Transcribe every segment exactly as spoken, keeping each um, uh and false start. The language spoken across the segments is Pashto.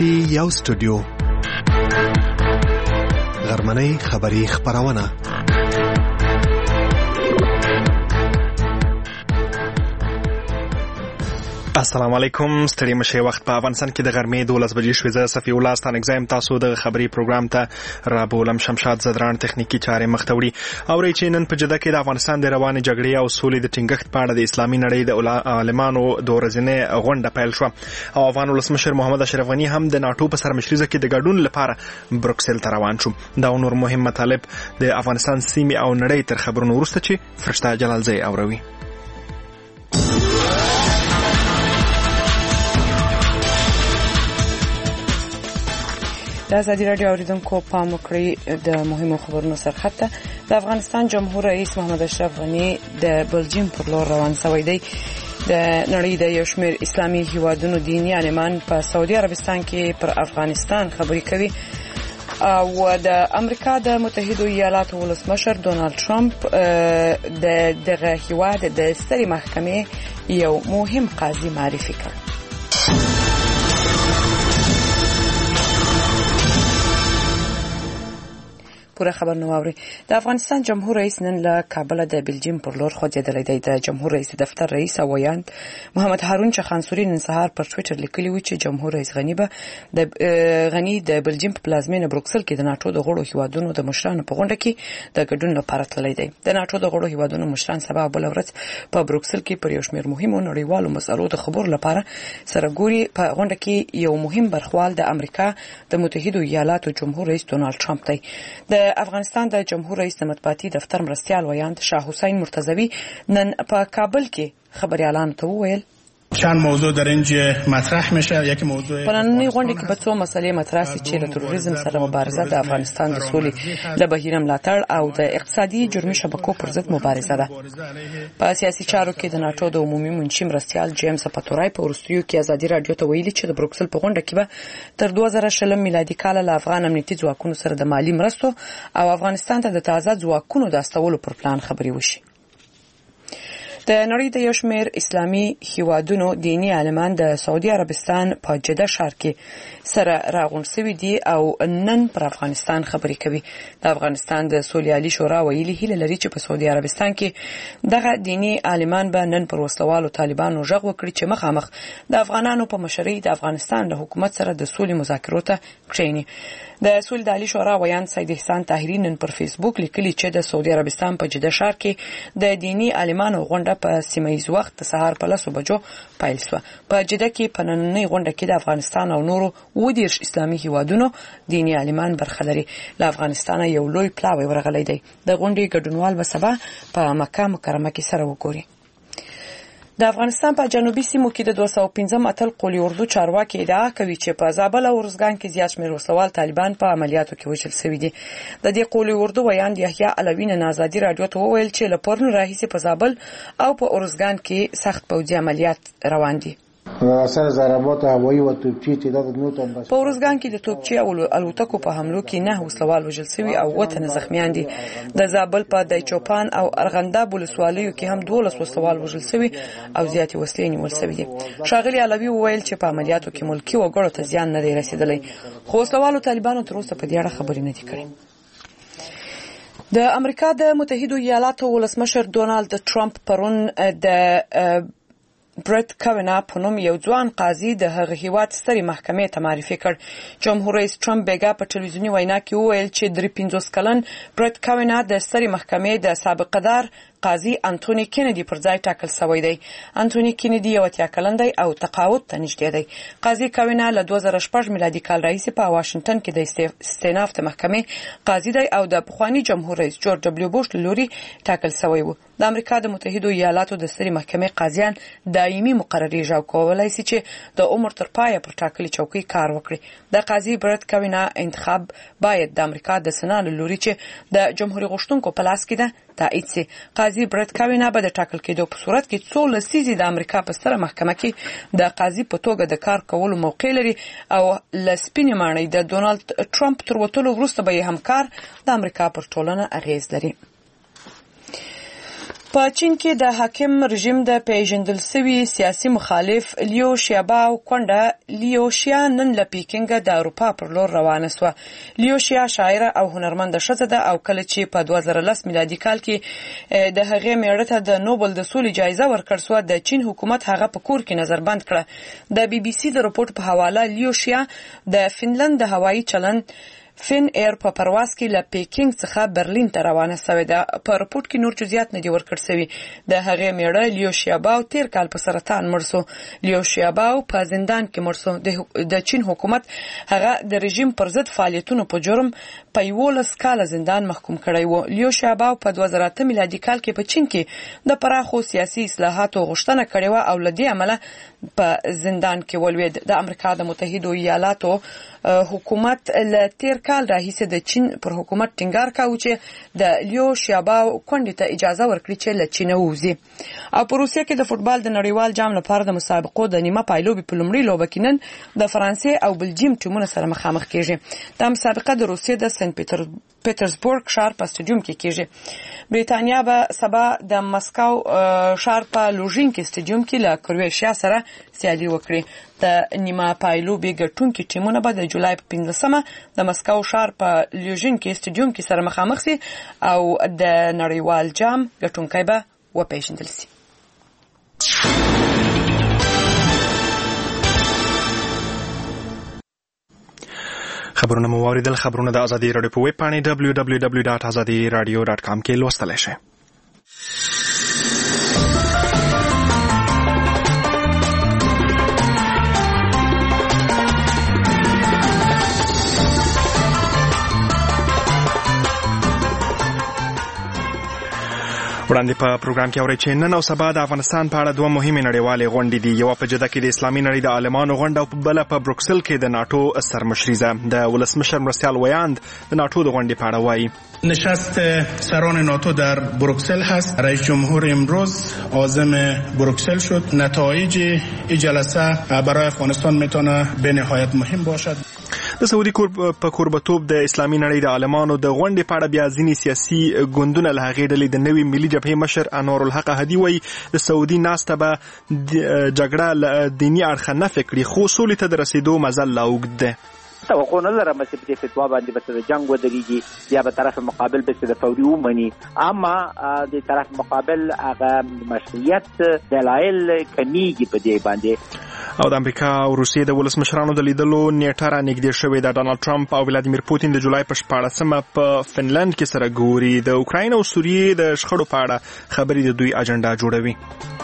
دی یو سټوډیو غرمنۍ خبری خبرونه السلام علیکم. ستړي مشه وخت په افغانستان کې د غرمې دولس بجې شوې. زه صفي الله ستان اگزایم تاسو د خبري پروګرام ته را بولم. شمشاد زدران تخنیکی چارې مختوړي او ری چې نن په جده کې د افغانستان د روانې جګړې او سولې د ټینګښت په اړه د اسلامي نړۍ د عالمانو د ورځنۍ غونډه پیل شو او افغان ولسمشر محمد اشرف غنی هم د ناتو په سرمشرۍ کې د ګډون لپاره بروکسل ته روان شو. دا نور مهم مطالب د افغانستان سیمې او نړۍ تر خبرونو وروسته چې فرشته جلالزی اوروي. د ازادي راډیو اوریدونکو پام وکړئ د مهمو خبرونو سرخط ته. د افغانستان جمهور رئیس محمد اشرف غنی د بلجیم پر لور روان شوی دی. د نړۍ د یو شمېر اسلامي هیوادونو دیني عالمان په سعودي عربستان کې پر افغانستان خبرې کوي او د امریکا د متحده ایالاتو ولسمشر ډونالد ټرمپ د دغه هیواد د سترې محکمې یو مهم قاضي معرفي کړ. پوره خبر نو اوري. د افغانستان جمهور رئیس نن له کابل د بلجیم پر لور خوځېدلی دی. د جمهور رئیس دفتر رئیس او ویاند محمد هارون چخانسوري نن سهار پر ټویټر لیکلی و چې جمهور رئیس غنی به د غنی د بلجیم په پلازمینه بروکسل کې د ناتو د غړو هیوادونو د مشرانو په غونډه کې د ګډون لپاره تللی دی. د ناتو د غړو هیوادونو مشران سبا بل ورځ په بروکسل کې پر یو شمېر مهمو نړیوالو مسایلو د خبرو لپاره سره ګوري. په غونډه کې یو مهم برخوال د امریکا د متحده ایالاتو جمهور رئیس ډونالد ټرمپ دی. د افغانستان د جمهور رئیس د مطبوعاتي دفتر مرستیال ویاند شاه حسین مرتضوی نن په کابل کې خبريالانو ته وویل چند موضوع در اینجا مطرح میشه. یک موضوع په نننۍ غونډه کې به څو مسلې مطرح شي چې له تروریزم سره مبارزه، د افغانستان د سولې له بهیر ملاتړ او د اقتصادي جرمي شبکو پر ضد مبارزه ده. په سیاسي چارو کې د ناتو د عمومي منشي مرستیال جیمز پاتورای په ورستیو کې ازادي رادیو ته ویلي چې د بروکسل په غونډه کې به تر دوه زره شلم میلادي کال له افغان امنیتي ځواکونو سره د مالی مرستو او افغانستان ته د تازه ځواکونو د استولو پر پلان خبري وشي. د نړۍ د یو شمېر اسلامي هیوادونو دیني عالمان د سعودي عربستان په جده ښار کې سره راغونډ شوي دي او نن پر افغانستان خبرې کوي. د افغانستان د سولې عالي شورا ویلي هیله لري چې په سعودي عربستان کې دغه دیني عالمان به نن پر وسلوالو طالبانو غږ وکړي چې مخامخ د افغانانو په مشرۍ د افغانستان له حکومت سره د سولې مذاکرو ته کښیني. د سولې د عالي شورا ویاند سید احسان طاهري نن پر فیسبوک لیکلي چې د سعودي عربستان په جده ښار کې د دیني عالمانو غونډه په سیمه ییز وخت د سهار په لسو بجو پیل شوه. په جده کې په نننۍ غونډه کې د افغانستان او نورو اووه دېرش اسلامي هیوادونو دیني عالمان برخه لري. له افغانستانه یو لوی پلاوی ورغلی دی. د غونډې ګډونوال به سبا په مکه مکرمه کې سره وګوري. د افغانستان په جنوبي سیمو کې د دوه سوه پنځم اتل قولي اردو چارواکي ادعا کوي چې په زابل او ارزګان کې زیات شمېر وسلوال طالبان په عملیاتو کې وژل شوي دي. د دې قولي اردو ویاند یحیی علوي نن ازادي رادیو ته وویل چې له پرون راهیسې په زابل او په ارزګان کې سخت پوځي عملیات روان دي. اثر ضربات هوایی و توپچی تعداد نو تن په ورځګان کې د توپچی او الوتکو په حملو کې نه وسلوال وژل شوي او وطن زخمیان دي. د زابل په دایچوپان او ارغنداب ولسوالیو کې هم دولس وسلوال وژل شوي او زیاتې وسلې نیول شوي دي. ښاغلي علوي وویل چې په عملیاتو کې ملکي وګړو ته زیان نه دی رسیدلی، خو وسلوالو طالبانو تر اوسه په دې اړه خبرې نه دي کړې. د امریکا د متحده ایالاتو ولسمشر ډونالد ټرمپ پرون د برت کاونا په نوم یو ځوان قاضي د هغه هیواد سترې محکمې ته معرفي کړ. جمهور رئیس ټرمپ بیګا په ټلویزیوني وینا کې وویل چې درې پنځوس کلن برت کاونا د سترې محکمې د سابقه دار قاضي انټونی کینیدي پر ځای ټاکل شوی دی. انټونی کینیدي یو اتیا کلن دی او تقاعد ته نږدې دی. قاضي کاونا له دوه زره شپږ میلادي کال راهیسې په واشنګټن کې د استیناف د محکمې قاضي دی او د پخواني جمهور رئیس جورج ډبلیو بوش لوري ټاکل شوی و. د امریکا د متحده ایالاتو د سترې محکمې قاضیان دایمي مقرریږي او کولای شي چې د عمر تر پایه پر ټاکلي چوکۍ کار وکړي. د قاضي برت کاونا انتخاب باید د امریکا د سنا لوري چې د جمهوریت غوښتونکو په لاس کې ده تایید شي. قاضي برت کاونا به د ټاکل کېدو په صورت کې څو لسیزې د امریکا په ستره محکمه کې د قاضي په توګه د کار کولو موقع لري او لسپینې ماڼۍ د ډونالد ټرمپ تر وتلو وروسته به یې همکار د امریکا پر ټولنه اغیز لري. په چین کې د حاکم رژیم د پیژندل شوي سیاسي مخالف لیو شیاباو کونډه لیو شیا نن له پیکینګ د اروپا پر لور روانه شوه. لیو شیا شاعره او هنرمنده ښځه ده او کله چې په دوه زره لس میلادي کال کې د هغې میړه ته د نوبل د سولې جایزه ورکړل شوه، د چین حکومت هغه په کور کې نظربند کړه. د بي بي سي د رپورټ په حواله لیو شیا د فنلند د هوایي چلند فین ایر په پرواز کې له پیکینګ څخه برلین ته روانه شوې ده. په رپورټ کې نور جزئیات نه دي ورکړل شوي. د هغې میړه لیو شیاباو تیر کال په سرطان مړ شو. لیو شیاباو په زندان کې مړ شو. د چین حکومت هغه د رژیم پر ضد فعالیتونو په جرم په یولس کاله زندان محکوم کړی و. لیو شیاباو په دوه زره اته میلادي کال کې په چین کې د پراخو سیاسي اصلاحاتو غوښتنه کړې وه او له دې امله په زندان کې ولوید. د امریکا د متحدو ایالاتو حکومت له تیر کال راهیسې د چین پر حکومت ټینګار کاوه چې د لیو شیاباو کونډې ته اجازه ورکړي چې له چینه ووځي. او په روسیه کې د فوټبال د نړیوال جام لپاره د مسابقو د نیمه پایلوبې په لومړۍ لوبه کې نن د فرانسې او بلجیم ټیمونه سره مخامخ کیږي. دا مسابقه د روسیې د سنت پیټر پیټرزبورګ ښار په سټیډیوم کې کیږي. بریتانیا به سبا د مسکو ښار په لوژینکي سټیډیوم کې له کروشیا سره سیالي وکړي. د نیمه پایلوبې ګټونکي ټیمونه به د جولای په پنځلسمه د مسکو ښار په لوژینکي سټیډیوم کې سره مخامخ شي او د نړیوال جام ګټونکی به وپېژندل شي. خبرونه مو واوریدل. خبرونه د ازادي راډیو په ویب پاڼې دبلیو دبلیو دبلیو ډاټ ازادي راډیو ډاټ کام کې لوستلی شئ. وړاندې په پروګرام کې اورئ چې نن او سبا د افغانستان په اړه دوه مهمې نړیوالې غونډې دي. یوه په جده کې د اسلامي نړۍ د عالمانو غونډه او بله په بروکسل کې د ناټو سرمشریزه. د ولسمشر مرستیال ویاند د ناټو د غونډې په اړه وایي: نشست سران ناتو در بروکسل هست. رئیس جمهور امروز عازم بروکسل شد. نتایج این جلسه برای افغانستان میتونه به نهایت مهم باشد. د سعودي په کوربتوب د اسلامي نړۍ د عالمانو د غونډې په اړه بیا ځینې سیاسي ګوندونه له هغې ډلې د نوي ملي جبهې مشر انور الحق هدي وایي د سعودي ناسته به جګړه له دیني اړخه نه فکري، خو سولې ته د رسېدو مزل لا اوږد دی. توقع نه لرم چې په دې فتوا باندې به د جنگ ودرېږي یا به طرف مقابل به د فوري ومني، اما د طرف مقابل هغه مشروعیت دلایل کمیږي په دې باندې. او د امریکا او روسیې د ولسمشرانو د لیدلو نیټه را نږدې شوې ده. ډانلډ ټرمپ او ولادیمیر پوتین د جولای په شپاړسمه په فنلند کې سره ګوري. د اوکراین او سوریې د شخړو په اړه خبرې د دوی اجنډا جوړوي.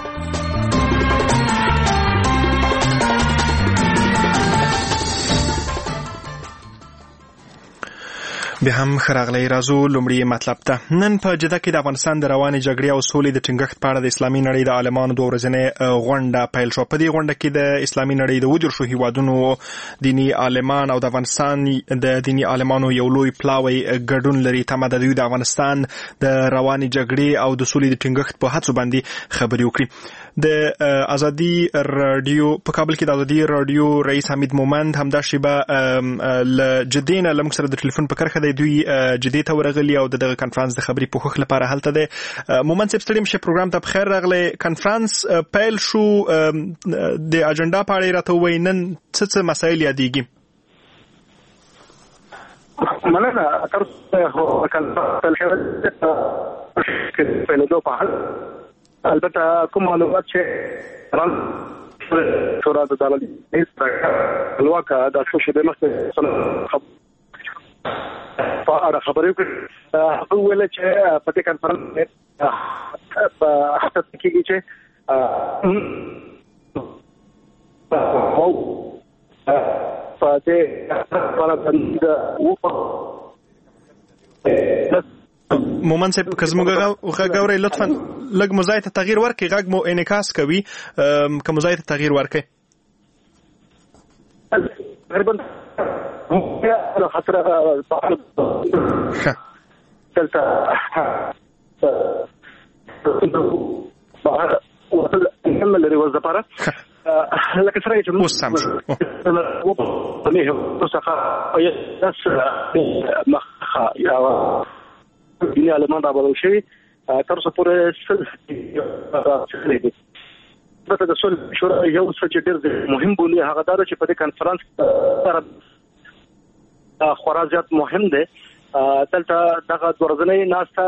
به هم خراغلی رازو لومړی مطلب ته. نن په جده کې د افغانستان د روانې جګړې او سولې د ټینګښت په اړه د اسلامي نړۍ د عالمانو دوه ورځنۍ غونډه پیل شوه. په دې غونډه کې د اسلامي نړۍ د ودرشو هیوادونو دیني عالمان او د افغانستان د دیني عالمانو یو لوی پلاوی ګډون لري. تمه ده دوی د افغانستان د روانې جګړې او د سولې د ټینګښت په هڅو باندې خبرې وکړي. د ازادي رادیو په کابل کې د ازادي رادیو رئیس حمید مومند همدا شیبه ل جدې نه لمږ سره د ټلیفون په کرښه دی. دوی جدې ته ورغلي او دغه کانفرنس د خبرې پوښښ لپاره هلته دی. مومند صاحب ستړي مشه پروګرام ته بخیر راغلی. کانفرنس پیل شو، د اجنډا په اړه راته ووایي نن څه څه مسایل یادېږي؟ مننه. تاسو کانفرنس پیل شو په حال البته کوم معلومات چې شورا د دولت الواقع د شوشې د مخه په اړه خبرې وکړه. هغه ویل چې په دې کانفرنس په هڅه کې چې او په دې مومن صاحب که زموږ غږ اورئ لطفا لږ مو ځای ته تغییر ورکړئ. غږ مو انعکاس کوي، که مو ځای ته تغییر ورکړئ. لکه سره چې اوس سم شو دیني عالمان را بلل شوي تر اوسه پورې سل راځلې دي. په د سول شورا یو څه چې ډېر مهم بولي هغه دا چې په دې کانفرنس سره خورا زیات مهم دی. دلته دغه ورځنۍ ناسته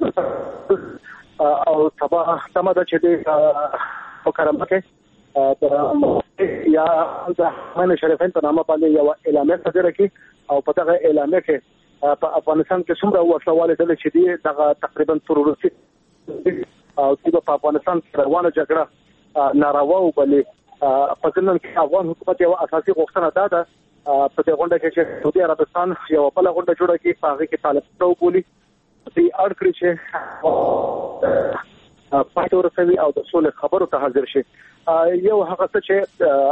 او سبا سم ده چې د مکرمه کې یا د من شریفین په نامه باندې یو اعلامیه صادره کړي او په دغه اعلامیه کې په افغانستان کې څومره وسلواله دي چې دی دغه تقریبا تروریستي او چې په افغانستان کې روانه جګړه ناروا وبلې. په ځینن کې افغان حکومت یو اساسي غوښتنه ده ده په دې غونډه کې چې سعودي عربستان یو بل غونډه جوړه کړي په هغه کې طالب ته وبولي دې اړ کړی چې پاتې ورسوي او د سولې خبرو ته حاضر شي. یو هغه څه چې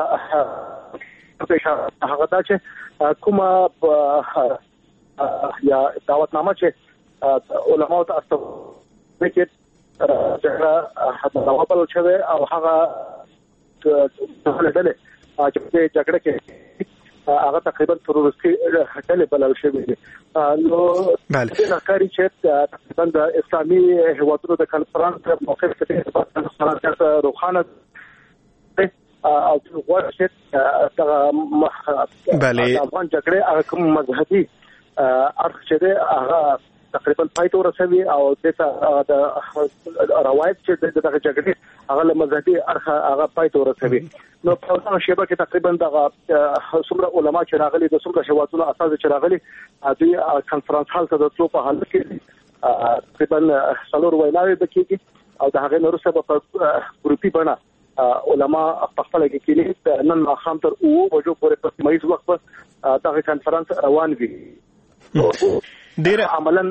هغه دا چې کومه یا دعوتنامه چې علماء ته استوي کې جګړه حتی راوبل شوی او هغه ډلې چې په جګړه کې هغه تقریبا تروریستي ډلې بلل شوی دي. نو دا کاری چې تقریبا د اسلامي هیوادونو د کانفرنس په موقف کې د روخانه او غواړي چې د افغان جګړې هغه کوم مذهبي اړخ چې دی هغه تقریبا پای ته ورسوي او د روایت چې دغه جګړې هغه له مذهبي اړخ هغه پای ته ورسوي. نو په هغه شیبه کې تقریبا دغه څومره علما چې راغلي د څومره هیوادونو اساس چې راغلي دوی کانفرنس حال ته د څو په حالت کې تقریبا څلور ویناوي بکیږي او د هغه نورسه په ګروپي بڼه علما په خپل کې کېږي. نن ماښام تر اوه بجو پورې په مېز وخت دغه کانفرنس روان وي. ډیر عملاً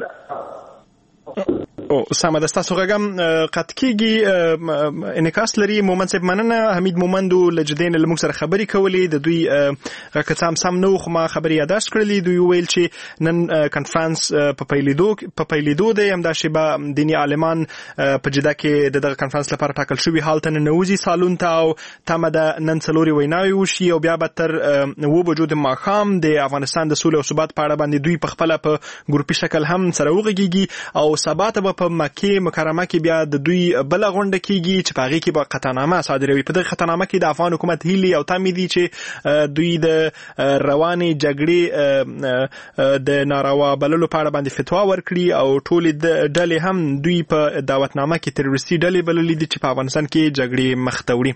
او سم د تاسو غږم قط کیږي انعکاس لري. مومن صاحب مننه. حمید مومندو لجدین لموږ سره خبري کولې د دوی غږ سم سم نو خو ما خبري یاداش کړلې. دوی ویل چې نن کانفرنس په پیلیدو په پیلیدو د همدا شیبه دینی عالمان په جده کې دغه کانفرنس لپاره ټاکل شوی حالت نه نوځي سالون ته او تمه د نن څلوري ویناوي وشي او بیا به تر و وجود ماخام د افغانستان د سولې او ثبات په اړه باندې دوی په خپل په ګروپي شکل هم سره وغږیږي او سبا ته په مکه مکرمه کې بیا د دوی بل غونډه کیږي چې په هغه کې به قطعنامه صادروي. په دغه قطعنامه کې د افغان حکومت هیلي او تامې دي چې دوی د رواني جګړې د ناروا بللو په اړه باندې فتوا ورکړي او ټول ډلې هم دوی په دعوتنامه کې تروریستي ډلې بللې دي چې په افغانستان کې جګړې مخ ته وړي.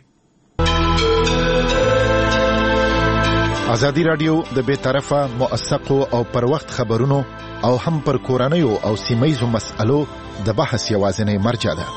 ازادي رادیو د بے طرفه موثقو او پر وخت خبرونو او هم پر کورنیو او سیمایزو مسألو د بحث یوازینی مرجع ده.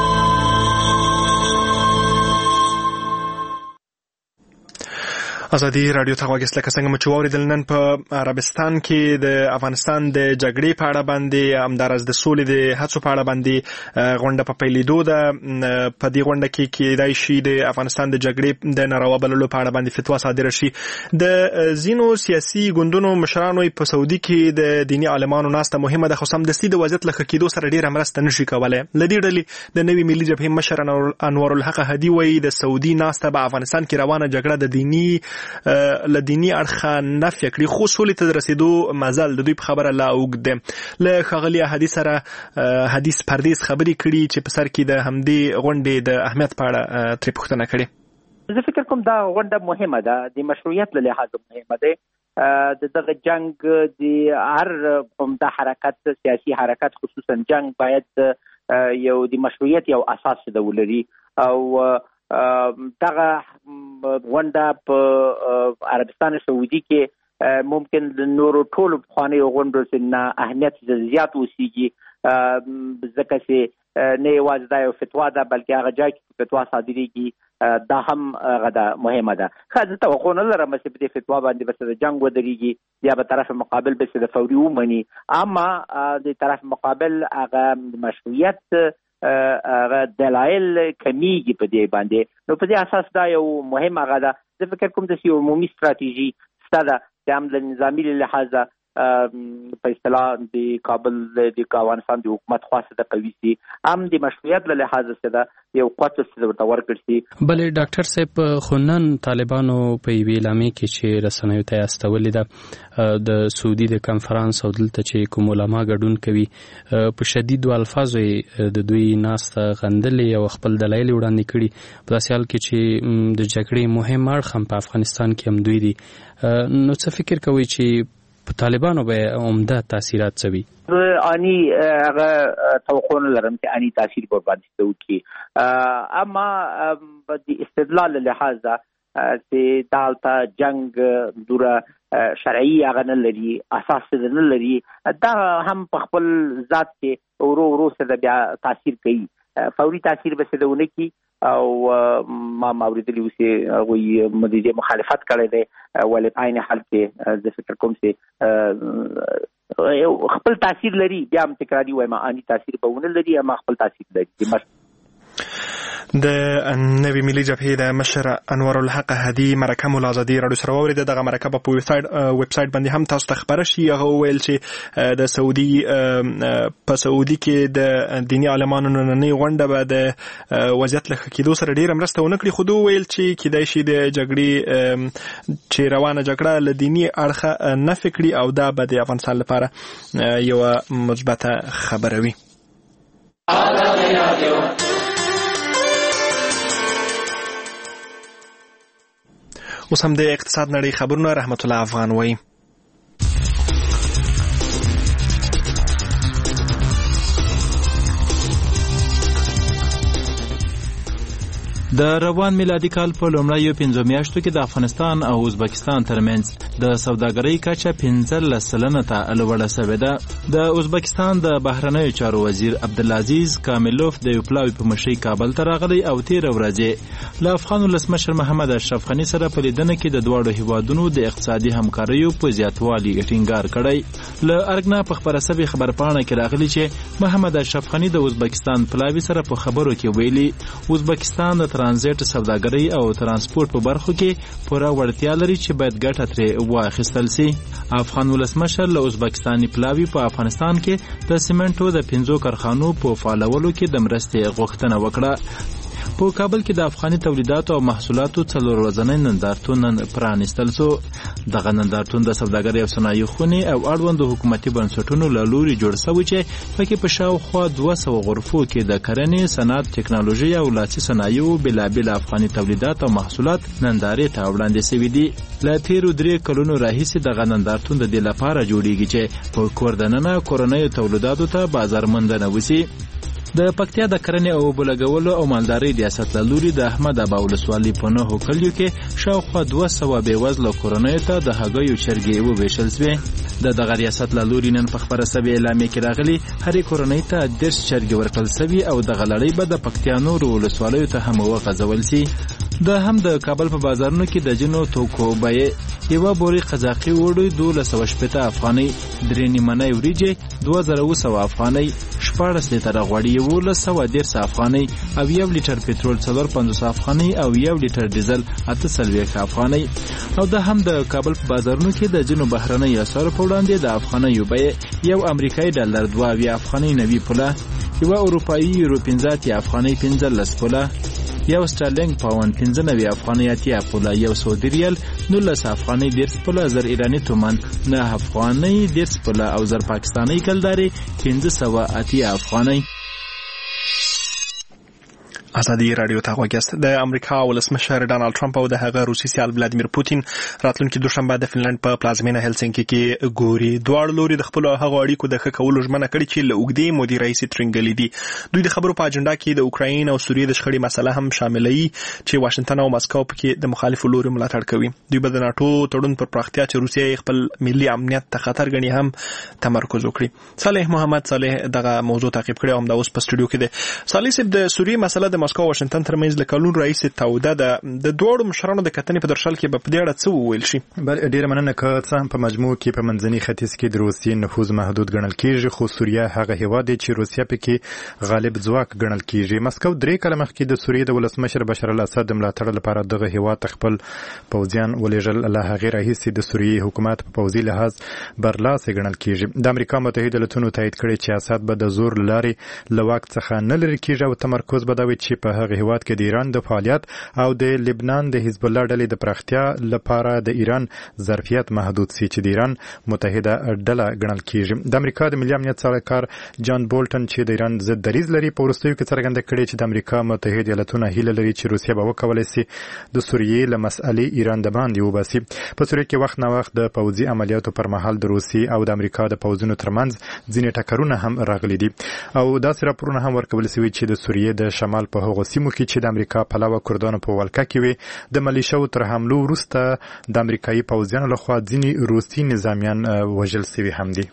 ازادي رادیو ته غوږ لکه څنګه مو چې واوریدل نن په عربستان کې د افغانستان د جګړې په اړه باندې همدارس د سولې د هڅو په اړه باندې غونډه په پیلیدو ده. په دې غونډه کې کېدای شي د افغانستان د جګړې د ناروا بللو په اړه باندې فتوا صادره شي. د ځینو سیاسي ګوندونو مشرانو په سعودي کې د دینی عالمانو ناسته مهمه ده خو سمدستي د وضعیت له ښه کېدو سره ډېره مرسته نشي کولی. له دې ډلې د نوي ملي جبهې مشر انور الحق هدي وایي د سعودي ناسته په افغانستان کې روانه جګړه د دینی له دینی اړخه نفي کړي خو سولې ته رسیدو مزل د دوی په خبره لا اوږد دی. له ښاغلي حدیث سره حدیث پردیس خبرې کړي چې په سر کې د همدې غونډې د اهمیت په اړه ترې پوښتنه کړې. زه فکر کوم دا غونډه مهمه ده د مشروعیت له لحاظه مهمه ده. د دغه جنگ د هر عمده حرکت سیاسي حرکت خصوصا جنگ باید یو د مشروعیت یو اساس د ولري او دغه غونډه په عربستان سعودي کې ممکن د نورو ټولو پخوانیو غونډو څخه اهمیت زیات اوسېږي ځکه چې نه یوازې دا یو فتوا ده بلکې هغه ځای کې فتوا صادریږي دا هم غدا مهمه ده. خاصه توقع نه لرم چې په دې فتوا باندې بس د جنگ ودرېږي یا به طرف مقابل بس د فوري ومني اما د طرف مقابل هغه مشروعیت هغه دلایل کمیږي په دې باندې. نو په دې اساس دا یو مهمه غدا. زه فکر کوم د یو عمومي ستراتیژي ستاده د عمل نظامی له لحاظه په اصطلاح د کابل د افغانستان د حکومت خاصه د قوي سي هم د مشروعیت له لحاظ سره یو قوت څه ورته ورکړي. بلې ډاکټر صاحب خنن طالبانو په وی لامي کې چې رسنیو ته استولې ده د سعودي د کنفرانس او دلته چې کوم علما ګډون کوي په شدید الفاظو د دوی ناسته غندلې او خپل دلایل وړاندې کړي په داسې حال کې چې د جګړې مهم اړخ هم په افغانستان کې هم دوی دي. نو څه فکر کوي چې په طالبانو به عمده تاثیرات څه وي؟ اني هغه توقع نه لرم چې اني تاثیر پر باندې وکړي، اما د استدلال له لحاظه چې دالته جنگ دوره شرعي هغه نه لري، اساس نه لري، دا هم په خپل ذات کې ورو ورو سره بیا تاثیر کوي. فوري تاثیر به څه دونه کی او ما موریدلی اوسه غوي مدیجه مخالفت کړي دي ولې پاینه حل کې د فکر کوم سي خپل تاثیر لري. بیا هم تکراری وایم اني تاثیر به ونه لري، اما خپل تاثیر لري. د نوي ملي جبهې د مشر انور الحق هدي مرکه مو ازادي راډیو سره وریده. دغه مرکه په ویب سټ ویب سټ باندې هم تاسو ته خبره شي. هغه ویل چې د سعودي په سعودي کې د دینی عالمانو نننۍ غونډه به د وضعیت له کېدو سره ډیره مرسته ونه کړي، خو دوی ویل چې کېدای شي د جګړې چې روانه جګړه له دینی اړخه نه فکري او دا به د افغانستان لپاره یو مثبته خبره وي. اوس هم د اقتصاد نړۍ خبرونه رحمت الله افغان وایي. د روان میلادي کال په لومړیو پنځو میاشتو کې د افغانستان او ازبکستان ترمنځ د سوداګرۍ کچه پنځلس سلنه ته لوړه شوې ده. د ازبکستان د بهرنیو چارو وزیر عبدالعزیز کاملوف د یو پلاوي په مشرۍ کابل ته راغلی او تېره ورځ له افغان ولسمشر محمد اشرف غني سره په لیدنه کې د دواړو هیوادونو د اقتصادي همکاریو په زیاتوالي ټینګار کړی. له ارګنا په خبره سوي خبرپاڼه کې راغلی چې محمد اشرف غني د ازبکستان پلاوي سره په خبرو کې ویلي ازبکستان د ترانزیت سوداګرۍ او ترانسپورت په برخو کې پوره وړتیا لري چې باید ګټه ترې واخیستل سي. افغان ولسمشر له ازبکستاني پلاوي په افغانستان کې د سیمنټو د پنځو کارخانو په فعالولو کې د مرستې غوښتنه وکړه. په کابل کې د افغاني تولیداتو او محصولاتو څلور ورځنی نندارتون نن پرانیستل سو. دغه نندارتون د سوداګرۍ او صنایعو خونې او اړوندو حکومتي بنسټونو له لوري جوړ شوی چې پکې په شاوخوا دوه سوه غرفو کې د کرنې، صنعت، ټکنالوژي او لاسي صنایعو بېلابېل افغاني تولیدات او محصولات نندارې ته وړاندې شوي دي. له تېرو درې کلونو راهیسې دغه نندارتون د دې لپاره جوړیږي چې په کور دننه کورنیو تولیداتو ته بازارموندنه وسي. د پکتیا د کرنې او اوبو لګولو او مالدارۍ ریاست له لوري د احمد ابا ولسوالۍ په نهو کلیو کې شاوخوا دوه سوه بېوزله کورنیو ته د هګیو چرګې وویشل سوې. د دغه ریاست له لوري نن په خپره سوې اعلامیه کې راغلي هرې کورنۍ ته دېرش چرګې ورکړل سوي او دغه لړۍ به د پکتیا نورو ولسوالیو ته هم وغځول سي. د هم د کابل په بازارونو کې د ځینو توکو بیې یوه بورې قزاقي وړۍ دولس سوه شپېته افغانۍ، درې نیمنۍ وریجې دوه زره اوه سوه افغانۍ، شپاړس لیټره غوړي یولس سوه دېرش افغانۍ او یو لیټر پټرول څلور پنځوس افغانۍ او یو لیټر ډیزل اته څلوېښت افغانۍ. او د هم د کابل په بازارونو کې د ځینو بهرنیو اسعارو په وړاندې د افغانیو بیې یو امریکایي ډالر دوه اویا افغانۍ نوي پوله، یوه اروپایي یورو پنځه اتیا افغانۍ پنځلس پوله، یو سټرلینګ پاوند پنځه نوي افغانۍ اتیا پوله، یو سعودي ریال نولس افغانۍ دېرش پوله، زر ایراني تومان نه افغانۍ دېرش پوله او زر پاکستانۍ کلدارې پنځه سوه اتیا افغانۍ. ازادي راډیو ته غوږیاست. د امریکا ولسمشر ډانلډ ټرمپ او د هغه روسي سیال ولادیمیر پوتین راتلونکي دوشنبه د فنلند په پلازمینه هلسنکي کې ګوري. دواړو لوري د خپلو هغو اړیکو د ښه کولو ژمنه کړې چې له اوږدې مودې راهیسې ترنګلې دي. دوی د خبرو په اجنډا کې د اوکراین او سوریې د شخړې مسله هم شاملوي چې واشنګټن او مسکو پکې د مخالفو لوري ملاتړ کوي. دوی به د ناټو تړون پر پراختیا چې روسیه خپل ملي امنیت ته خطر ګڼي هم تمرکز وکړي. صالح محمد صالح دغه موضوع تعقیب کړی او همدا اوس په سټوډیو کې دی. صالح صاحب، د سوریې مسله د ماسکو او واشنگټن ترمنځ له کلونو راهیسې توده ده. د دواړو مشرانو د کتنې په درشل کې به په دې اړه څه وویل شي؟ بل ډیره مننه. که څه هم په مجموع کې په منځني ختیځ کې د روسیې نفوذ محدود ګڼل کیږي، خو سوریه هغه هیواد دی چې روسیه پکې غالب ځواک ګڼل کیږي. مسکو درې کاله مخکې د سوریې د ولسمشر بشار الاسد د ملاتړ لپاره دغه هیواد خپل پوځیان ولېږل. له هغې راهیسې د سوریې حکومت په پوځي لحاظ برلاسې ګڼل کیږي. د امریکا متحده ایالتونو تایید کړی چې اسد به د زور له لارې له واک څخه نه لرې کیږي او تمرکز به دا وي چې په هغه هیواد کې د ایران د فعالیت او د لبنان د حزب الله ډلې د پراختیا لپاره د ایران ظرفیت محدود سي چې د ایران متحده ډله ګڼل کیږي. د امریکا د ملي امنیت سلاکار جان بولټن چې د ایران ضد دریځ لري په وروستیو کې څرګنده کړې چې د امریکا متحده ایالتونو هیله لري چې روسیه به وکولای شي د سوریې له مسئلې ایران د باندې وباسي. په سوریه کې وخت نه وخت د پوځي عملیاتو پر مهال د روسیې او د امریکا د پوځونو ترمنځ ځینې ټکرونه هم راغلي دي او داسې راپورونه هم ورکول شوي چې د سوریې د شمال په هغو سیمو کې چې د امریکا پلاوه کردانو په ولکه کې وي د ملیشو تر حملو وروسته د امریکایي پوځیانو لخوا ځینې روسي نظامیان وژل شوي هم دي.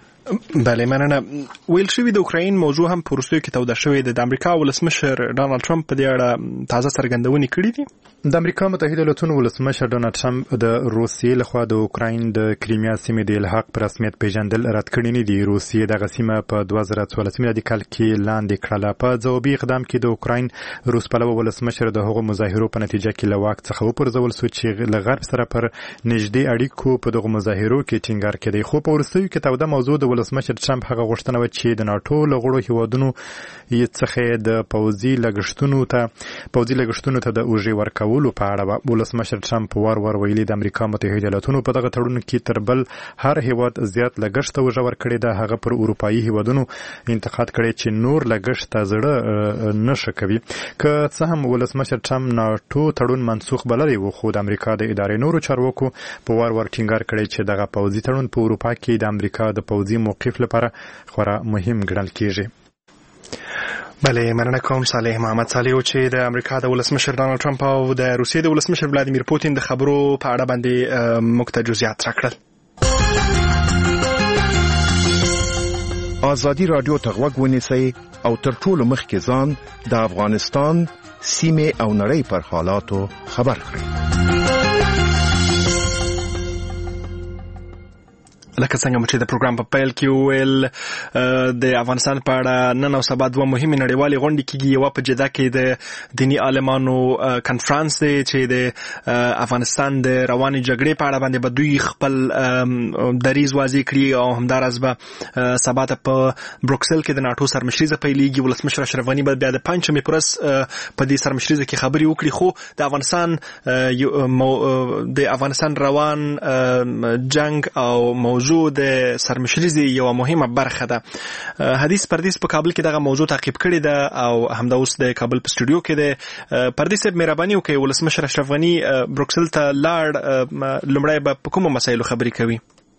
بله مننه. ویل شوي د اوکراین موضوع هم په وروستیو کې توده شوې ده. د امریکا ولسمشر ډانلډ ټرمپ په دې اړه تازه څرګندونې کړې دي. د امریکا متحده ایالتونو ولسمشر ډانلډ ټرمپ د روسیې لخوا د اوکراین د کریمیا سیمې د الحاق په رسمیت پیژندل رد کړي نه دي. روسیې دغه سیمه په دوه زره څوارلسم میلادي کال کې لاندې کړله. په ځوابي اقدام کې د اوکراین روس پلوه ولسمشر د هغو مظاهرو په نتیجه کې له واک څخه وپرځول شو چې له غرب سره پر نږدې اړیکو په دغو مظاهرو کې ټینګار کړی. خو په وروستیو کې توده موضوع د ولسمشر ټرمپ هغه غوښتنه وه چې د ناټو له غړو هیوادونو څخه د پوځي لګښتونو ته پوځي لګښتونو ته د اوږې ورکولو په اړه ولسمشر ټرمپ وار وار ویلي د امریکا متحده ایالتونو په دغه تړون کې تر بل هر هیواد زیات لګښت ته اوږه ورکړې ده. هغه پر اروپایي هیوادونو انتقاد کړی چې نور لګښت ته زړه نه ښه کوي. که څه هم ولسمشر ټرمپ ناټو تړون منسوخ بللی و، خو د امریکا د ادارې نورو چارواکو په وار وار ټینګار کړی چې دغه پوځي تړون په اروپا کې د امریکا د پوځي موقف لپاره خورا مهم ګڼل کیږي. بله مننه کوم صالح محمد صالح چې د امریکا د ولسمشر ډانلډ ټرمپ او د روسیې د ولسمشر ولادیمیر پوتین د خبرو په اړه باندې موږ ته جزئیات راکړل. ازادي رادیو ته غوږ ونیسئ او تر ټولو مخکې ځان د افغانستان سیمې او نړۍ پر حالاتو خبر کړئ. لکه څنګه چې د پروګرام په پیل کې ویل د افغانستان په اړه نن او سبا دوه مهمې نړیوالې غونډې کېږي. یوه په جده کې د دیني عالمانو کنفرانس دی چې د افغانستان د روانې جګړې په اړه باندې به دوی خپل دریځ واضح کړي او همداراز به سبا ته په بروکسل کې د ناټو سرمشریزه پیلېږي. ولسمشر اشرف غني به بیا د پنجشنبې په ورځ په دې سرمشریزه کې خبرې وکړي. خو د افغانستان د افغانستان روان جنگ او موضوع د سرمشریزي یو مهمه برخه ده. حدیث پردیس په کابل کې دغه موضوع تعقیب کړی ده او همدا اوس د کابل په سټوډیو کې ده. پردیس مهرباني وکړئ، ولسمشر اشرف غني بروکسل ته لاړ، لومړی به په کومو مسایلو خبرې کوي؟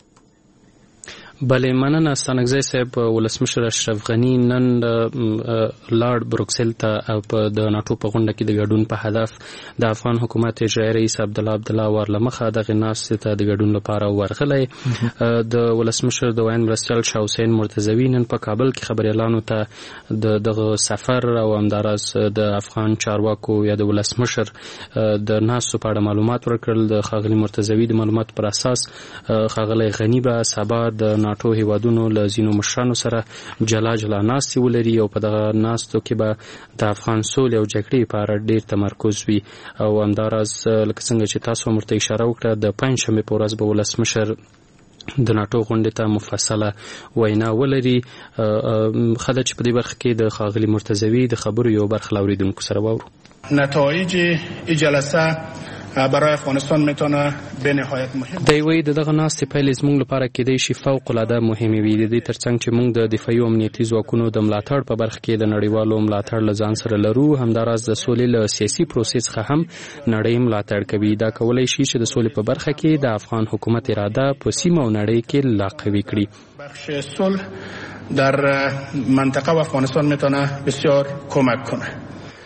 بله مننه ستانکزی صاحب. ولسمشر اشرف غني نن لاړ بروکسل ته او په د ناټو په غونډه کې د ګډون په هدف د افغان حکومت اجرایي رئیس عبدالله عبدالله ورلمخه دغه ناستې ته د ګډون لپاره ورغلی. د ولسمشر د ویاند مرستیال شاه حسین مرتضوي نن په کابل کې خبریالانو ته د دغه سفر او همداراز د افغان چارواکو یا د ولسمشر د ناستو په اړه معلومات ورکړل. د ښاغلي مرتضوي د معلوماتو پر اساس ښاغلی غني به سبا د ناټو هیوادونو له ځینو مشرانو سره جلا جلا ناستې ولري او په دغه ناستو کې به د افغان سولې او جګړې په اړه ډېر تمرکز وي او همداراز لکه څنګه چې تاسو هم ورته اشاره وکړه د پنجشنبې په ورځ به ولسمشر د ناټو غونډې ته مفصله وینا ولري. ښه ده چې په دې برخه کې د ښاغلي مرتضوي د خبرو یو برخه له اورېدونکو سره واورو. نتایج این جلسه برای افغانستان میتونه به نهایت مهم دی. وی دغه ناستې پیل زموږ لپاره کېدای شي فوق العاده مهمې وي، د دې ترڅنګ چې موږ د دفاعي او امنیتي ځواکونو د ملاتړ په برخه کې د نړیوالو ملاتړ له ځان سره لرو. همداراز د سولې له سیاسي پروسس څخه هم نړۍ ملاتړ کوي. دا کولی شي چې د سولې په برخه کې د افغان حکومت اراده په سیمه او نړۍ کې لا قوي کړي. بخش صلح در منطقه و افغانستان میتونه بسیار کمک کنه.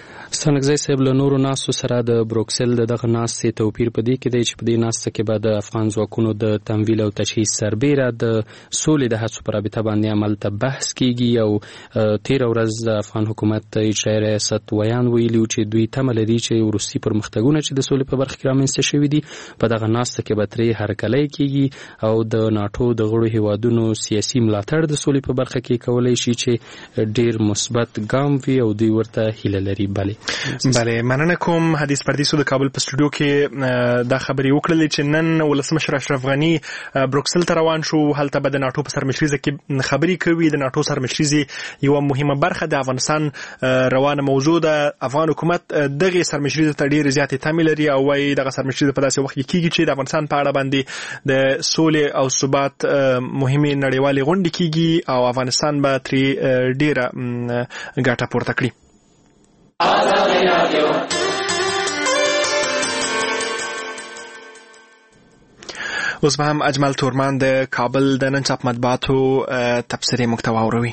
څنګه صاحب له نورو ناسو سره د بروکسل د دغه ناستې توپیر په دې کې دی چې په دې ناسته کې به د افغان ځواکونو د تمویل او تجهیز سربیره د سولې د هڅو پر رابطه باندې عمل ته بحث کیږي او تیر ورځ د افغان حکومت اجرایي ریاست ویان ویلي چې دوی تمه لري چې وروستي پرمختګونه چې د سولې په برخه کې رامنځته شوي دي په دغه ناسته کې به ترې هرکلی کیږي او د ناټو د غړو هیوادونو سیاسي ملاتړ د سولې په برخه کې کولی شي چې ډیر مثبت ګام وي او دوی ورته هیله لري. بله بله مننه کوم. حدیث پردیسو د کابل په سټوډیو کې دا خبرې وکړلې چې نن ولسمشر اشرف غنی بروکسل ته روان شو. هلته به د ناټو په سرمشريزه کې خبرې کوي. د ناټو سرمشريزه یو مهمه برخه د افغانستان روانه موضوع ده. افغان حکومت دغه سرمشريزه ته ډېر زیاتې تمه لري او وايي دغه سرمشريزه په داسې وخت کې کیږي چې د افغانستان په اړه باندې د سولې او ثبات مهمه نړیوالې غونډې کیږي او افغانستان به ترې ډېره ګټه پورته کړي. اوس به هم اجمل تورمان د کابل د نن چاپ مطبوعاتو تبصرې محتوا وروي.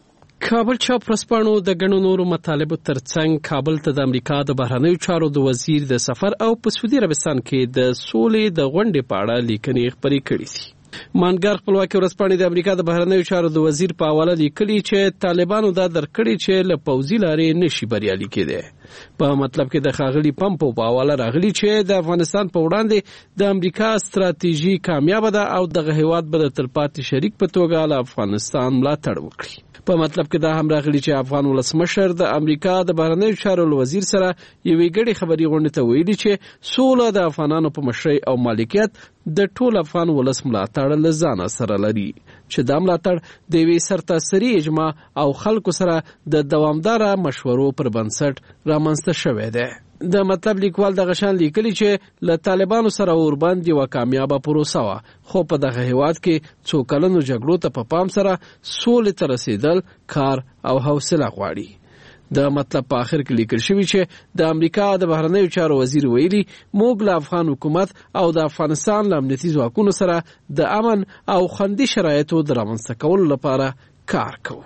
کابل چاپ ورځپاڼو د ګڼو نورو مطالبو ترڅنګ کابل ته د امریکا د بهرنیو چارو د وزیر د سفر او په سعودي عربستان کې د سولې د غونډې په اړه لیکنې خپرې کړې دي. مانګر خپلواکي ورځپاڼې د امریکا د بهرنیو چارو د وزیر په حواله لیکلي چې طالبانو دا درکړي چې له پوځي لارې نشي بریالي کېدی. په مطلب کې د خاغلی پمپو په حواله راغلي چې د افغانستان په وړاندې د امریکا ستراتیژي کامیاب ده او دغه هیواد به د تلپاتې شریک په توګه له افغانستان ملاتړ وکړي. په مطلب کې دا هم راغلي چې افغان ولسمشر د امریکا د بهرنیو چارو وزیر سره یوې ګډې خبري غونډې ته ویلي چې سوله د افغانانو په مشرۍ او مالکیت د ټول افغان ولس ملاتړ له ځانه سره لري چې دا ملاتړ د یوې سرتاسري اجماع او خلکو سره د دوامداره مشورو پر بنسټ رامنځته شوی دی. د مطلب لیکوال د غشان لیکلي چې له طالبانو سره اوربند یو کامیابه پروسه وه خو په دغه هیواد کې څو کلونو جګړو ته په پام سره سولې ته رسیدل کار او حوصله غواړي. د مطلب په آخر کې لیکل شوی چې د امریکا د بهرنیو چارو وزیر ویلي موږ له افغان حکومت او د افغانستان له امنیتي ځواکونو سره د امن او خوندي شرایطو د رامنځته کولو لپاره کار کوو.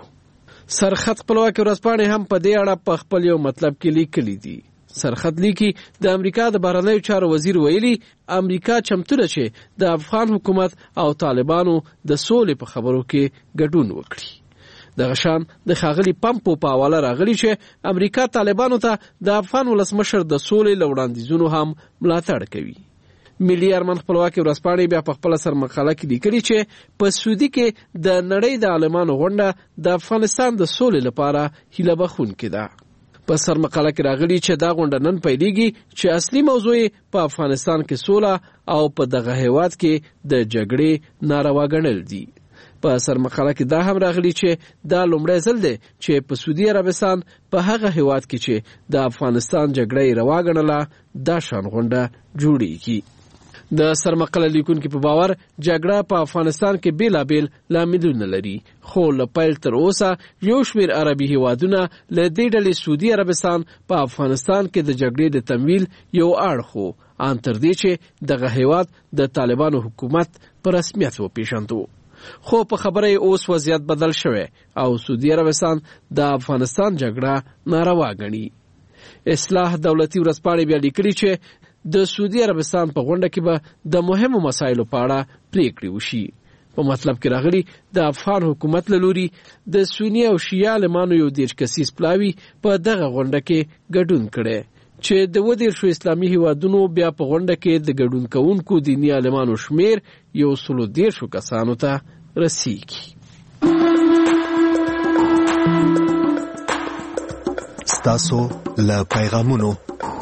سرخط خپلواکي ورځپاڼې هم په دې اړه په خپل یو مطلب کې لیکلي دي. سرخط لیکي د امریکا د بهرنیو چارو وزیر ویلي امریکا چمتو ده چې د افغان حکومت او طالبانو د سولې په خبرو کې ګډون وکړي. د غشان د خاغلی پمپو په حواله راغلی چې امریکا طالبانو ته د افغان ولسمشر د سولې له وړاندیزونو هم ملاتړ کوي. ملي ارمان خپلواکي ورځپاڼې بیا په خپل سر مقاله کې لیکلي چې په سعودي کې د نړۍ د عالمانو غونډه د افغانستان د سولې لپاره هیله بخښونکې ده. په سر مقاله کې راغلي چې دا غونډه نن پیلېږي چې اصلي موضوع په افغانستان کې سوله او په دغه هیواد کې د جګړې ناروا ګڼل دي. په سر مقاله کې دا هم راغلي چې دا لومړی ځل دی چې په سعودي عربستان په هغه هیواد کې چې د افغانستان جګړه روا ګڼله دا شان غونډه جوړیږي. د سرمقاله لیکونکو په باور جګړه په افغانستان کې بیلابیل لاملونه لري خو له پیل تر اوسه یو شمېر عربي هیوادونه له دې ډلې سعودي عربستان په افغانستان کې د جګړې د تمویل یو اړخ وو ان تر دې چې دغه هیواد د طالبانو حکومت په رسمیت وپیژندو. خو په خبره اوس وضعیت بدل شوی او سعودي عربستان د افغانستان جګړه ناروا ګڼي. اصلاح دولتي ورځپاڼې بیا لیکلي چې د سعودي عربستان په غونډه کې به د مهمو مسایلو په اړه پریکړې وشي. په مطلب کې راغلي د افغان حکومت له لوري د سني او شیعه عالمانو یو دېرش کسیز پلاوي په دغه غونډه کې ګډون کړي چې د اووه دېرشو اسلامي هیوادونو بیا په غونډه کې د ګډون کوونکو دیني عالمانو شمیر یو سلو دېرشو کسانو ته رسیږي. ستاسو له پیغامونو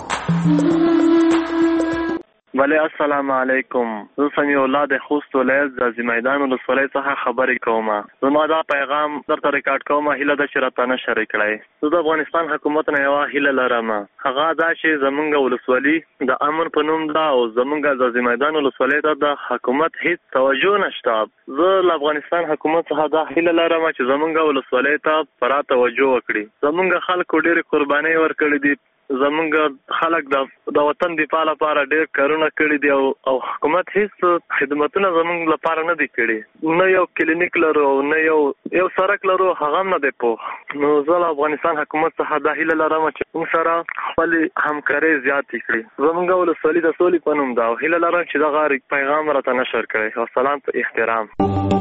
بله السلام علیکم. زه سمیع الله د خوست ولایت د زمیدان ولسوالۍ څخه خبرې کوم. زما دا پیغام درته ریکارډ کوم هیله ده چې راته نه شریک کړئ. زه د افغانستان حکومت نه یوه هیله لرم هغه دا چې زمونږ ولسوالي د امن په نوم ده او زمونږ د زمیدان ولسوالۍ ته د حکومت هیڅ توجه نشته. زه له افغانستان حکومت څخه دا هیله لرم چې زمونږ ولسوالۍ ته پوره توجه وکړي. زمونږ خلکو ډېرې قربانۍ ورکړې دي زمونږ خلک د د وطن دفاع لپاره ډېر کارونه کړي دي او حکومت هیڅ خدماتونه زمونږ لپاره نه دي کړي، نه یو کلینیک لرو نه یو یو سړک لرو، هغه هم نه دی پوه. نو زه له افغانستان حکومت څخه دا هیله لرم چې موږ سره خپلې همکارۍ زیاتې کړي. زمونږ ولسوالي د سولې په نوم ده او هیله لرم چې دغه پیغام راته نشر کړي. او سلام په احترام.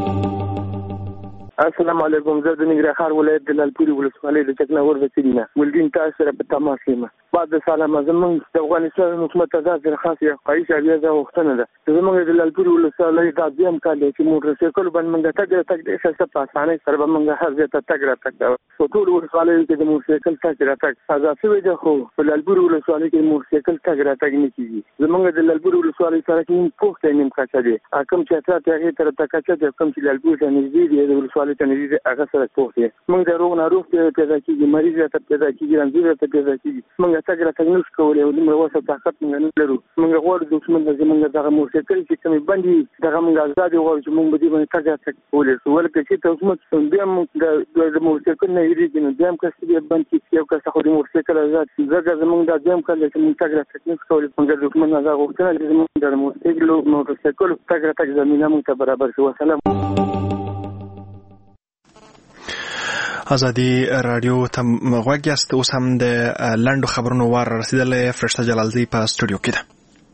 السلام علیکم. زه د ننګرهار ولایت د لالپورې ولسوالۍ د چکناور وسیلینا ولدین تاسو سره په تماس یم. بعد سلام زمونږ د افغانستان حکومت ته د درخواست یو قایص اویا د وختنه ده. زمونږ د لالپورې ولسوالۍ د دیم کال چې موټر سایکل باندې موږ تګ تګ د احساس په اسانه سره موږ هر ځای ته تګ را تګ او ټول ولسوالۍ کې د موټر سایکل تګ را تګ اضافه وي. خو په لالپورې ولسوالۍ کې موټر سایکل تګ را تګ نه کیږي. زمونږ د لالپورې ولسوالۍ سره کې پوښتنه نیم کاڅه دي کوم چې تاسو ته تر تکاڅه د کوم چې لالپورې ته نږدې دی د ولسوالۍ ته نږدې دی هغه سره پوښتنه موږ د روغ ناروغ پیدا کیږي، مریض ته پیدا کیږي، رنځور ته پیدا کیږي. موږ تګ را تګ نشو کولای او موږ وسه طاقت موږ نه لرو. موږ غواړو د حکومت د زمونږ دغه موټر سایکل چې کومې باندې دغه موږ آزاد غواړو چې موږ به دې باندې تګ را تګ کولای شو. ولکه چې ته حکومت بیا موږ د موټر سایکل نه هېرېږي نو بیا هم کس بیا باندې یو کس خو د موټر سایکل آزاد شي. ځکه زمونږ دا دویم کال چې موږ تګ را تګ نشو کولی. موږ د حکومت نه دا غوښتنه چې زمونږ د موټر سایکل موټر سایکل تګ را تګ زمینه موږ ته برابر شي. وسلام. ازادي رادیو ته غوږ یاست. اوس هم د لنډو خبرونو وار رسیدلی. فرشته جلالزی په سټوډیو کې ده.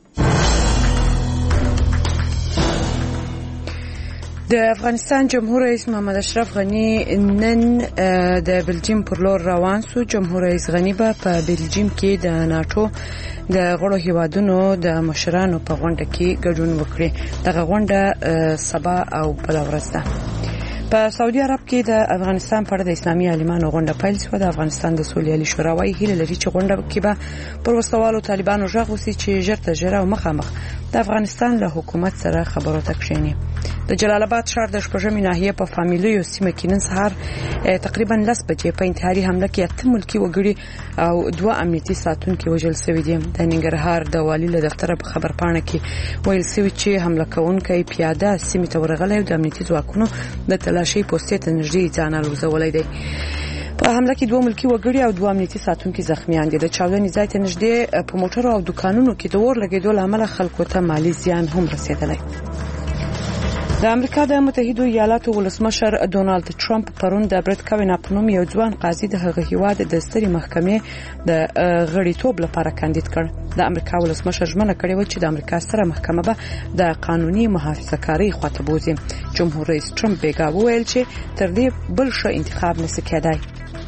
د افغانستان جمهور رئیس محمد اشرف غنی نن د بلجیم پر لور روان سو. جمهور رئیس غنی به په بلجیم کې د ناتو د غړو هیوادونو د مشرانو په غونډه کې ګډون وکړي. دغه غونډه سبا او بل ورځ ده. په سعودي عرب کې د افغانستان پر د اسلامي عالمانو غونډه پیل شوه. د افغانستان د سولې عالی شورا وايي هیله لري چې غونډه کې به پر وسوالو طالبانو ژغ وسی چې ژر تر ژره او مخامخ د افغانستان له حکومت سره خبرو ته کښیني. د جلال آباد ښار د شپږمې ناحیه په فامیلیو سیمه کې نن سهار تقریبا لس بجې په انتحاري حمله کې اته ملکي وګړي او دوه امنیتي ساتونکي وژل شوي دي. د ننګرهار د والي له دفتره په خبرپاڼه کې ویل شوي چې حمله کوونکی پیاده سیمې ته ورغلی او د امنیتي ځواکونو د تلاشۍ پوستې ته نږدې ځان الوزولی دی. په حمله کې دوه ملکي وګړي او دوه امنیتي ساتونکي زخمیان دي. د چاودنې ځای ته نږدې په موټرو او دکانونو کې د اور لګېدو له امله خلکو ته مالي زیان هم رسېدلی. د امریکا د متحده ایالاتو ولسمشر ډونالد ټرمپ پرون د برټ کاوینا په نوم یو ځوان قاضي د هغه هیواد د سترې محکمې د غړیتوب لپاره کاندید کړ. د امریکا ولسمشر ژمنه کړې و چې د امریکا ستره محکمه به د قانوني محافظه‌کارۍ خواته بوځي. جمهور رئیس ټرمپ بیګا وویل چې تر دې بل ښه انتخاب نشي کېدای.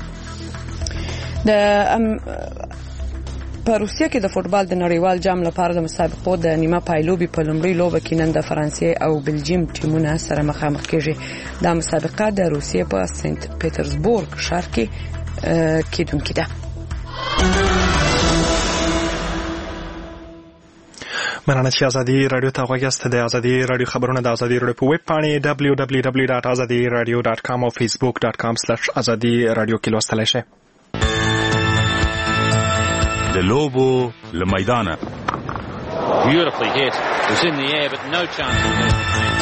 د په روسیه کې د فوتبال د نړیوال جام لپاره د مسابقو د نیمه پایلوبي په لومړۍ لوبه کې نن د فرانسې او بلجیم ټیمونه سره مخامخ کېږي. دا مسابقه د روسیې په سنت پیټرزبورګ ښار کې کېدونکې ده. مننه چې ازادي رادیو ته غوږ یاست. د ازادي رادیو خبرونه د ازادي رادیو په ویب پاڼې دبلیو دبلیو دبلیو ډاټ ازادي رادیو ډاټ کام او فیسبوک ډاټ کام سلیش ازادي رادیو کې لوستلی شئ. د لوبو له میدانه Beautifully hit. It was in the air but no chance of it.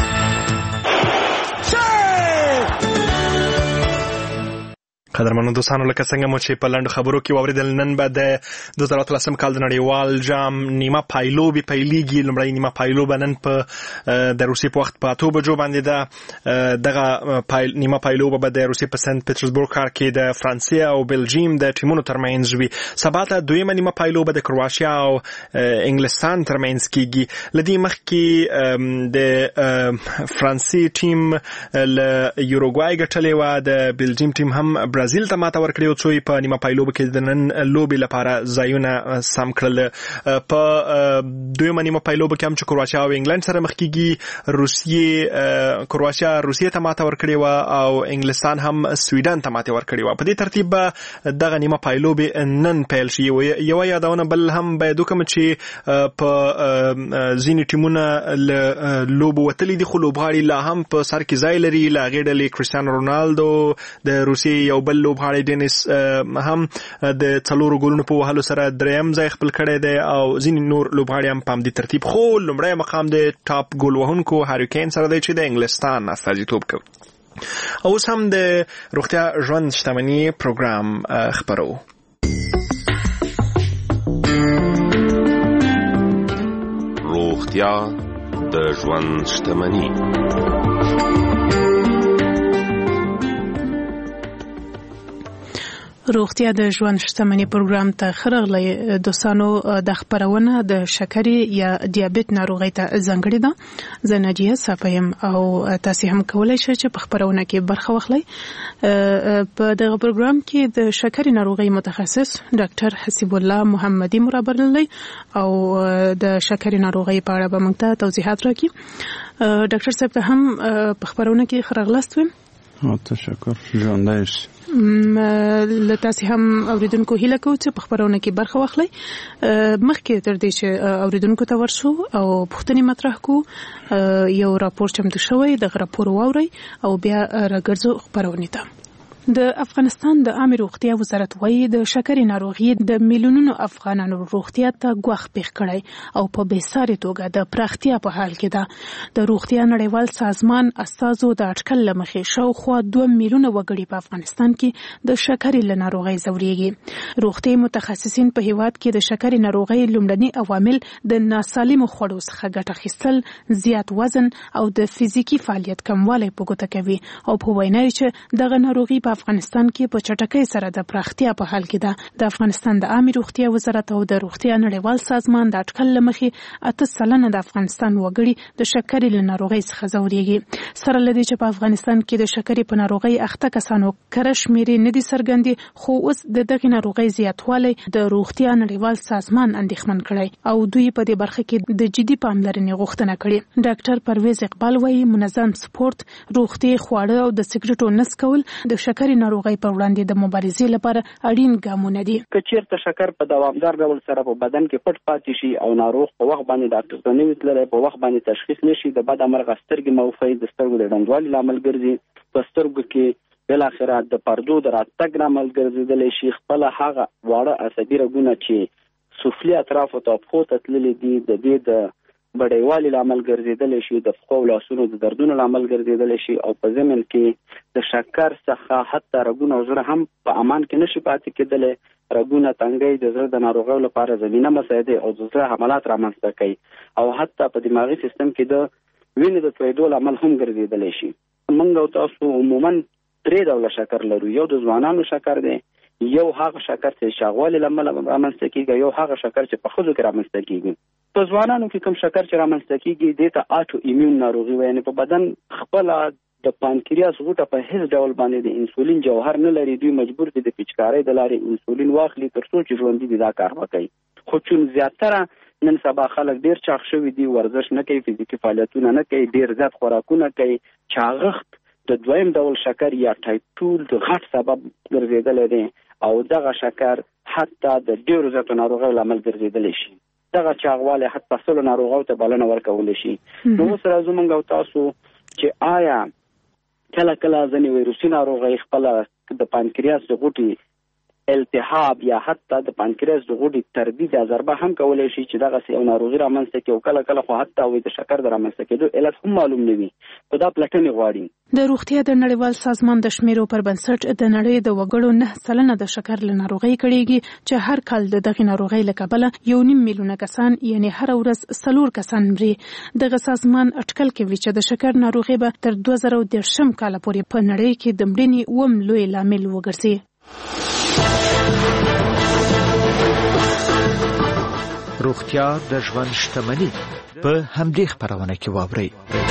قدرمنو دوستانو لکه څنګه مو چې په لاندو خبرو کې واوریدل نن به د دوه زره اتلسم کال د نړیوال جام نیمه پایلوبي پیلیږي. لومړی نیمه پایلوبه نن په د روسیې په وخت په اته بجو باندې ده. دغه پایل نیمه پایلوبه به د روسیې په سنت پیټرزبورګ ښار کې د فرانسې او بلجیم د ټیمونو ترمنځ وي. سبا ته دویمه نیمه پایلوبه د کرواشیا او انګلستان ترمنځ کیږي. لدې مخکې د فرانسې ټیم له یوروګوای ګټلې و. د بلجیم ټیم هم برازیل ته ماته ورکړې او څو په نیمه پایلوبه کې د نن لوبې لپاره ځایونه سم کړل. په دویمه نیمه پایلوبه کې هم چې کرواشیا او انګلند سره مخ کیږي. روسیې کرواشیا روسیې ته ماته ورکړې و او انګلستان هم سویډن ته ماته ورکړې و. په دې ترتیب به دغه نیمه پایلوبه نن پیل شي. یو یادونه بل هم باید وکم چې په ځینې ټیمونه له لوبو وتلي دي خو لوبغاړي لا هم په سر کې ځای لري. لا غیر له کریستیانو رونالدو د روسیې یو بل لوبغاړی ډینیس هم د څلورو ګولونو په وهلو سره دریم ځای خپل کړی دی او ځینې نور لوبغاړي هم په همدې ترتیب. خو لومړی مقام د ټاپ ګول وهونکو هاري کین سره دی چې د انګلستان استازیتوب کوي. اوس هم د روغتیا ژوند شتمني پروګرام خبرو. روغتیا د ژوند شتمني. روغتیا د ژوند شتمني پروګرام ته خرغلی دوستانو د خبرونه د شکرې یا دیابت ناروغۍ ته ځانګړې ده. زه ناجیه صافیم او تاسو هم کولای شئ چې په خبرونه کې برخه واخلئ. په دغه پروګرام کې د شکرې ناروغۍ متخصص ډاکټر حسیب الله محمدي مرابرلي او د شکرې ناروغۍ په اړه به موږ ته توضیحات راکړي. ډاکټر صاحب ته هم په خبرونه کې خرغلاست ویم. تشکر ژوندی شئ. له تاسو هم اوریدونکو هیله کوم چې په خبرونه کې برخه واخلئ. مخکې تر دې چې اوریدونکو ته ورسو او پوښتنې مطرح کو یو راپور چمتو شوی د راپور واوري او بیا راګرځو خبرونه ته. د افغانستان د عامه روغتیا وزارت وايي د شکرې ناروغي د میلیونونو افغانانو روغتیا ته ګواښ پیښ کړی او په بېساري توګه د پراختیا په حال کې ده. د روغتیا نړیوال سازمان استازو د اټکل لمخې شاوخوا دوه میلیونه وګړي په افغانستان کې د شکرې له ناروغۍ ځورېږي. روغتي متخصصین په هیواد کې د شکرې ناروغۍ لومړني عوامل د ناسالمو خوړو څخه ګټه اخیستل، زیات وزن او د فزیکي فعالیت کموالی په ګوته کوي او په وینا یې چې دغه ناروغي په افغانستان کې په چټکۍ سره د پراختیا په حال کې ده. د افغانستان د عامه روغتیا وزارت او د روغتیا نړیوال سازمان د اټکل لمخې اته سلنه د افغانستان وګړي د شکرې له ناروغۍ څخه ځورېږي. سره له دې چې په افغانستان کې د شکرې په ناروغۍ اخته کسانو کره شمیرې نه دي څرګندې، خو اوس د دغې ناروغۍ زیاتوالی د روغتیا نړیوال سازمان اندېښمن کړی او دوی په دې برخه کې د جدي پاملرنې غوښتنه کړې. ډاکټر پرویز اقبال وايي منظم سپورت، روغتي خواړه او د سګریټو نه څکول د شکرې ناروغۍ پر وړاندې د مبارزې لپاره اړین ګامونه دي. که چیرته شکر په دوامدار ډول سره په بدن کې پټ پاتې شي او ناروغ په وخت باندې ډاکټر ته نه وتللی، په وخت باندې تشخیص نشي، د بد امرغه سترګې موفي د سترګو د ډنډوالي لامل ګرځي، په سترګو کې بل اخره د پردو د راتګ لامل ګرځیدلی شي. خپل هغه واړه عصبي رګونه چې سفلي اطرافو ته پښو ته تللي دي د دې د بډایوالي لامل ګرځیدلی شي، د پښو او لاسونو د دردونو لامل ګرځیدلی شي او په ضمن کې د شکر څخه حتی رګونه او زړه هم په امان کې نشي پاتې کېدلی. رګونه تنګۍ د زړه د ناروغیو لپاره زمینه مساعدې او د زړه حملات رامنځته کوي او حتی په دماغي سیستم کې د وینې د تویدو لامل هم ګرځیدلی شي. موږ او تاسو عموما درې ډوله شکر لرو. یو د ځوانانو شکر دی، یو هغه شکر چې شاغوالي لامل رامنځته کېږي، یو هغه شکر چې په ښځو کې رامنځته کېږي. په ځوانانو کې کوم شکر چې رامنځته کېږي دې ته آټو ایمیون ناروغي وایي. یعنې په بدن خپله د پانکریاس غوټه په هیڅ ډول باندې د انسولین جوهر نه لري، دوی مجبور دي د پیچکارۍ د لارې انسولین واخلي تر څو چې ژوندي دي دا کار وکړي. خو چون زیاتره نن سبا خلک ډېر چاغ شوي دي، ورزش نه کوي، فزیکي فعالیتونه نه کوي، ډېر زیات خوراکونه کوي، چاغښت د دویم ډول شکر یا ټایپ ټو د غټ سبب ګرځېدلی دی او دغه شکر حتی د ډېرو زیاتو ناروغیو لامل ګرځېدلی شي. دغه چاغوالی حتی سلو ناروغیو ته بلنه ورکولی شي. نو اوس راځو موږ او تاسو چې آیا کله کله ځینې ویروسي ناروغۍ خپله د پانکریاس د غوټې التهاب یا حتی د پانکریاس د غوټې تردید یا ضربه هم کولی شي چې دغسې یو ناروغي رامنځته کړي او کله کله خو حتی وایي د شکر د رامنځته کېدو علت هم معلوم نه وي. خو دا پلټنې غواړي. د روغتیا د نړیوال سازمان د شمیرو پر بنسټ د نړۍ د وګړو نه سلنه د شکر له ناروغۍ کړيږي چې هر کال د دغې ناروغۍ له کبله یو نیم میلیونه کسان یعنی هر ورځ څلور کسان مري. دغه سازمان اټکل کوي چې د شکر ناروغي به تر دوه زره دېرشم کال پورې په نړۍ کې د مړینې اووم لوی لامل وګرځي. روغتیا د ژوند شتمني په همدې خبرونه کې واورئ.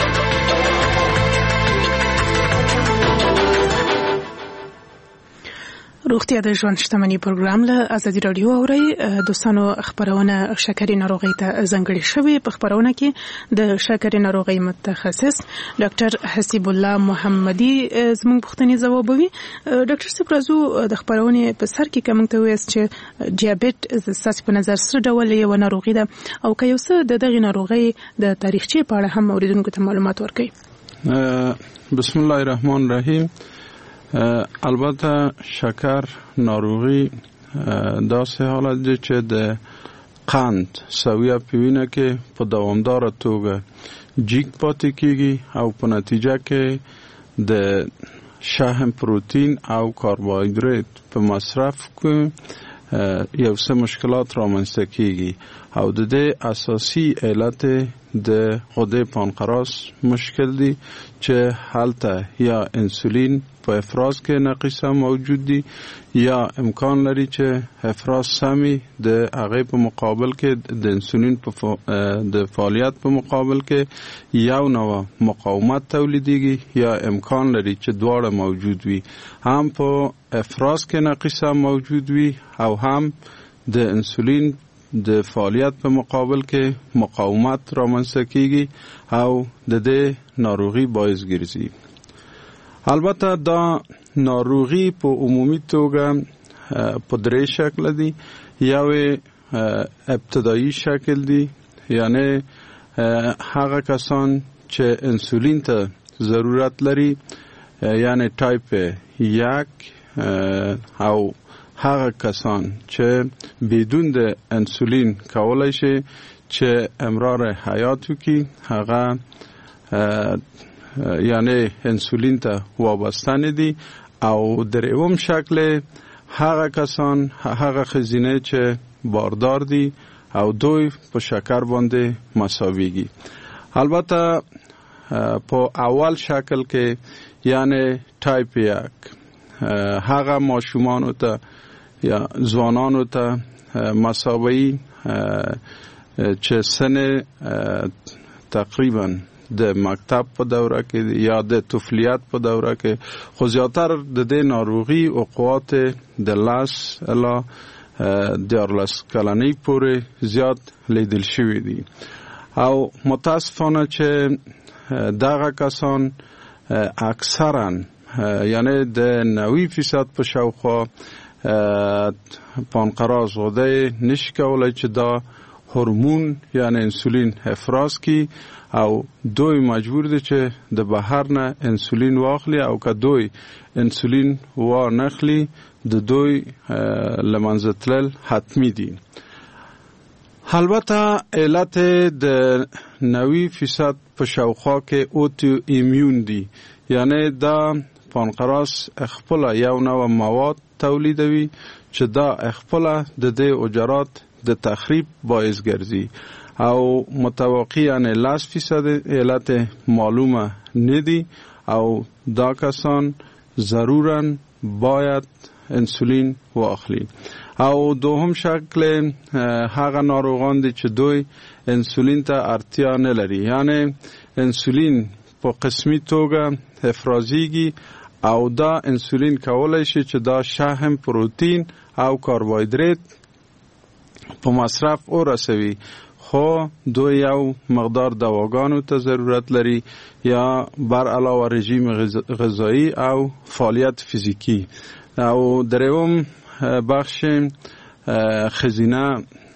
روغتیا د ژوند شتمني پروګرام له ازادي رادیو اوري. دوستانو خبرونه شکرې ناروغۍ ته ځانګړې شوې. په خبرونه کې د شکرې ناروغۍ متخصص ډاکټر حسیب الله محمدي زموږ پوښتنې ځوابوي. ډاکټر صاحب راځو د خبرونې په سر کې کوم ته وایي چې دیابت ستاسو په نظر څه ډول یو ناروغي ده او که یو څه د دغې ناروغۍ د تاریخچې په اړه هم اوریدونکو ته معلومات ورکړي. بسم الله الرحمن الرحیم. البته شکر ناروغي داسې حالت دی چې د قند سویه په وینه کې په دوامداره توګه جیک پاتې کیږي او په نتیجه کې د شحم پروتین او کاربوهایدرات په مصرف کې یو څه مشکلات رامنځته کیږي. او د دې اساسي علت د غده پانقراس مشکل دی چې حالته یا انسولین په افراز کې ناقصه موجود دي یا امکان لري چې افراز سمی د هغه په مقابل کې د انسولین په د فعالیت په مقابل کې یو نوع مقاومت تولیديږي یا امکان لري چې دواړه موجود وي، هم په افراز کې ناقصه موجود وي او هم د انسولین د فعالیت په مقابل کې مقاومت رامنځته کیږي او د دې ناروغي باعث ګرځي. البته دا ناروغي په عمومي توګه په درې شکل دي. یو ابتدایي شکل دی، یعنی هغه کسان چې انسولین ته ضرورت لري، یعنی ټایپ یک، او هغه کسان چې بدون د انسولین کولای شي چې امرار حیات وکړي، هغه یعنی انسولین ته وابسته دي. او درېیم شکل هغه کسان، هغه ښځینې چې باردار دي او دوی په شکر باندې مساویږي. البته په اول شکل کې یعنی ټایپ یک، هغه ماشومانو ته یا ځوانانو ته مساوي چې سن تقریبا د مکتب په دوره کې یا د طفولیت په دوره کې، خو زیاتر د دې ناروغي اوقات د لاس الا دیارلس کلنۍ پورې زیات لیدل شوي دي. او متاسفانه چې دغه کسان اکثرا یعنی د نوي فیصد په شاوخوا پانقراس غده نشي کولای چې دا هورمون یعنی انسولین افراز کی، او دوی مجبور دي چې د بهر نه انسولین واخلي، او که دوی انسولین و نخلي د دوی لمنځه تلل حتمی دي. البته علت د نوي فیصد په شاوخوا کې اوتو ایمیون دي، یعنی دا پانقراس خپل یو نوع مواد تولیدوي چې دا خپل د دې حجرات د تخریب باعث ګرځي، او متوقعاً لس فیصد علت معلومه ندی، او دا کسان ضروراً باید انسولین واخلي. او دوهم شکل هغه ناروغان دي چې دوی انسولین ته اړتیا نه لري، یعنی انسولین په قسمی توګه افرازیږي، او دا انسولین کولای شي چې دا شحم، پروتین او کاربوهیدرات په مصرف ورسوي، خو دوی یو مقدار دواګانو ته ضرورت لري یا بر علاوه رژیم غذایی او فعالیت فیزیکی. او درېیم بخش ښځینه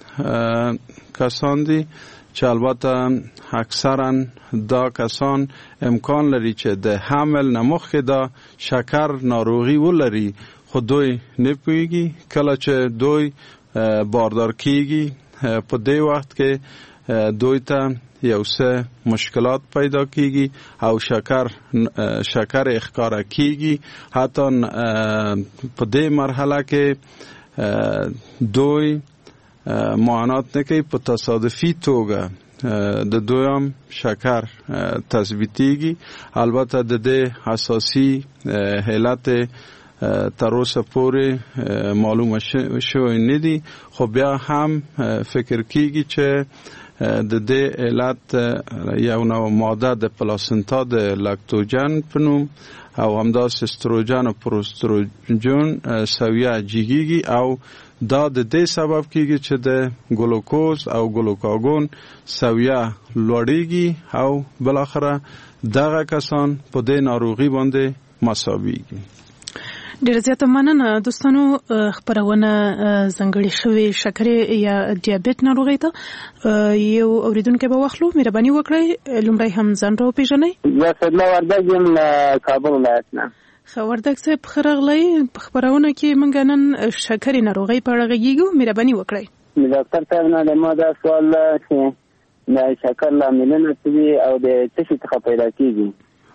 کسان دي چې البته اکثرا دا کسان امکان لري چې د حمل نه مخکې دا شکر ناروغي ولري، خو دوی نه پوهیږي. کله چې دوی باردار کیږي په دې وخت کې دوی ته یو څه مشکلات پیدا کیږي او شکر شکر اخکاره کیږي. حتی په دې مرحله کې دوی معاینات نه کوي، په تصادفي توګه د دویم شکر تثبیتیږي. البته د دې اساسي علت تر اوسه پورې معلومه شوی نه دي، خو بیا هم فکر کیږي چې د دې علت یو نوع ماده د پلاسنتا د لاکتوجن په نوم او همداسې استروجن او پروستروجن سویه جګیږي، او دا د دې سبب کیږي چې د ګلوکوز او ګلوکاګون سویه لوړیږي او بالاخره دغه کسان په دې ناروغي باندې مساویږي. ډېر زیاته مننه دوستانو. خبرونه ځانګړې شوې شکرې یا دیابېت ناروغۍ ته یو اوریدونکی به واخلو. مهرباني وکړئ لومړی هم ځان راوپېژنئ. زه سیدلا وردګ یم له کابل ولایت نه. ښه وردګ صاحب ښه راغلی. په خپرونه کې موږ نن شکرې ناروغۍ په اړه غږیږو. مهرباني وکړئ. ډاکټر صاحب نه ما دا سوال چې د شکر لاملونه څه دي او د څه شي څخه پیدا کیږي؟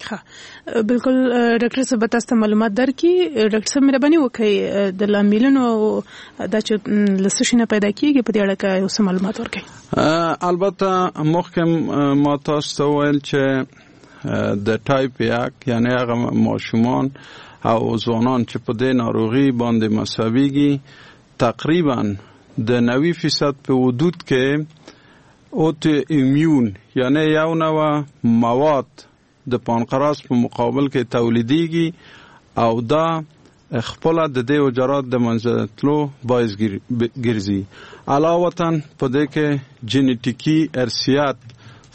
ښه بالکل ډاکټر صاحب تاسو معلومات درکې ډاکټر صاحب مهرباني وکړئ د لاملونو د چې لسشنه پیدا کیږي په دې اړه کې اوس معلومات ورکړئ. البته مخکې ما تاسو ته ویل چې د ټایپ یک یعنی هغه ماشومان او ځوانان چې په دې ناروغي باندې مصابيږي تقریبا د نوي فیصد په حدود کې اوتو ایمیون یعنی یو نوع مواد د پانقراس په مقابل کې تولیدېږي او دا خپل د دې وجرات د منځ تلو باعث ګرځي. علاوه په دې کې جینیټیکی ارثیات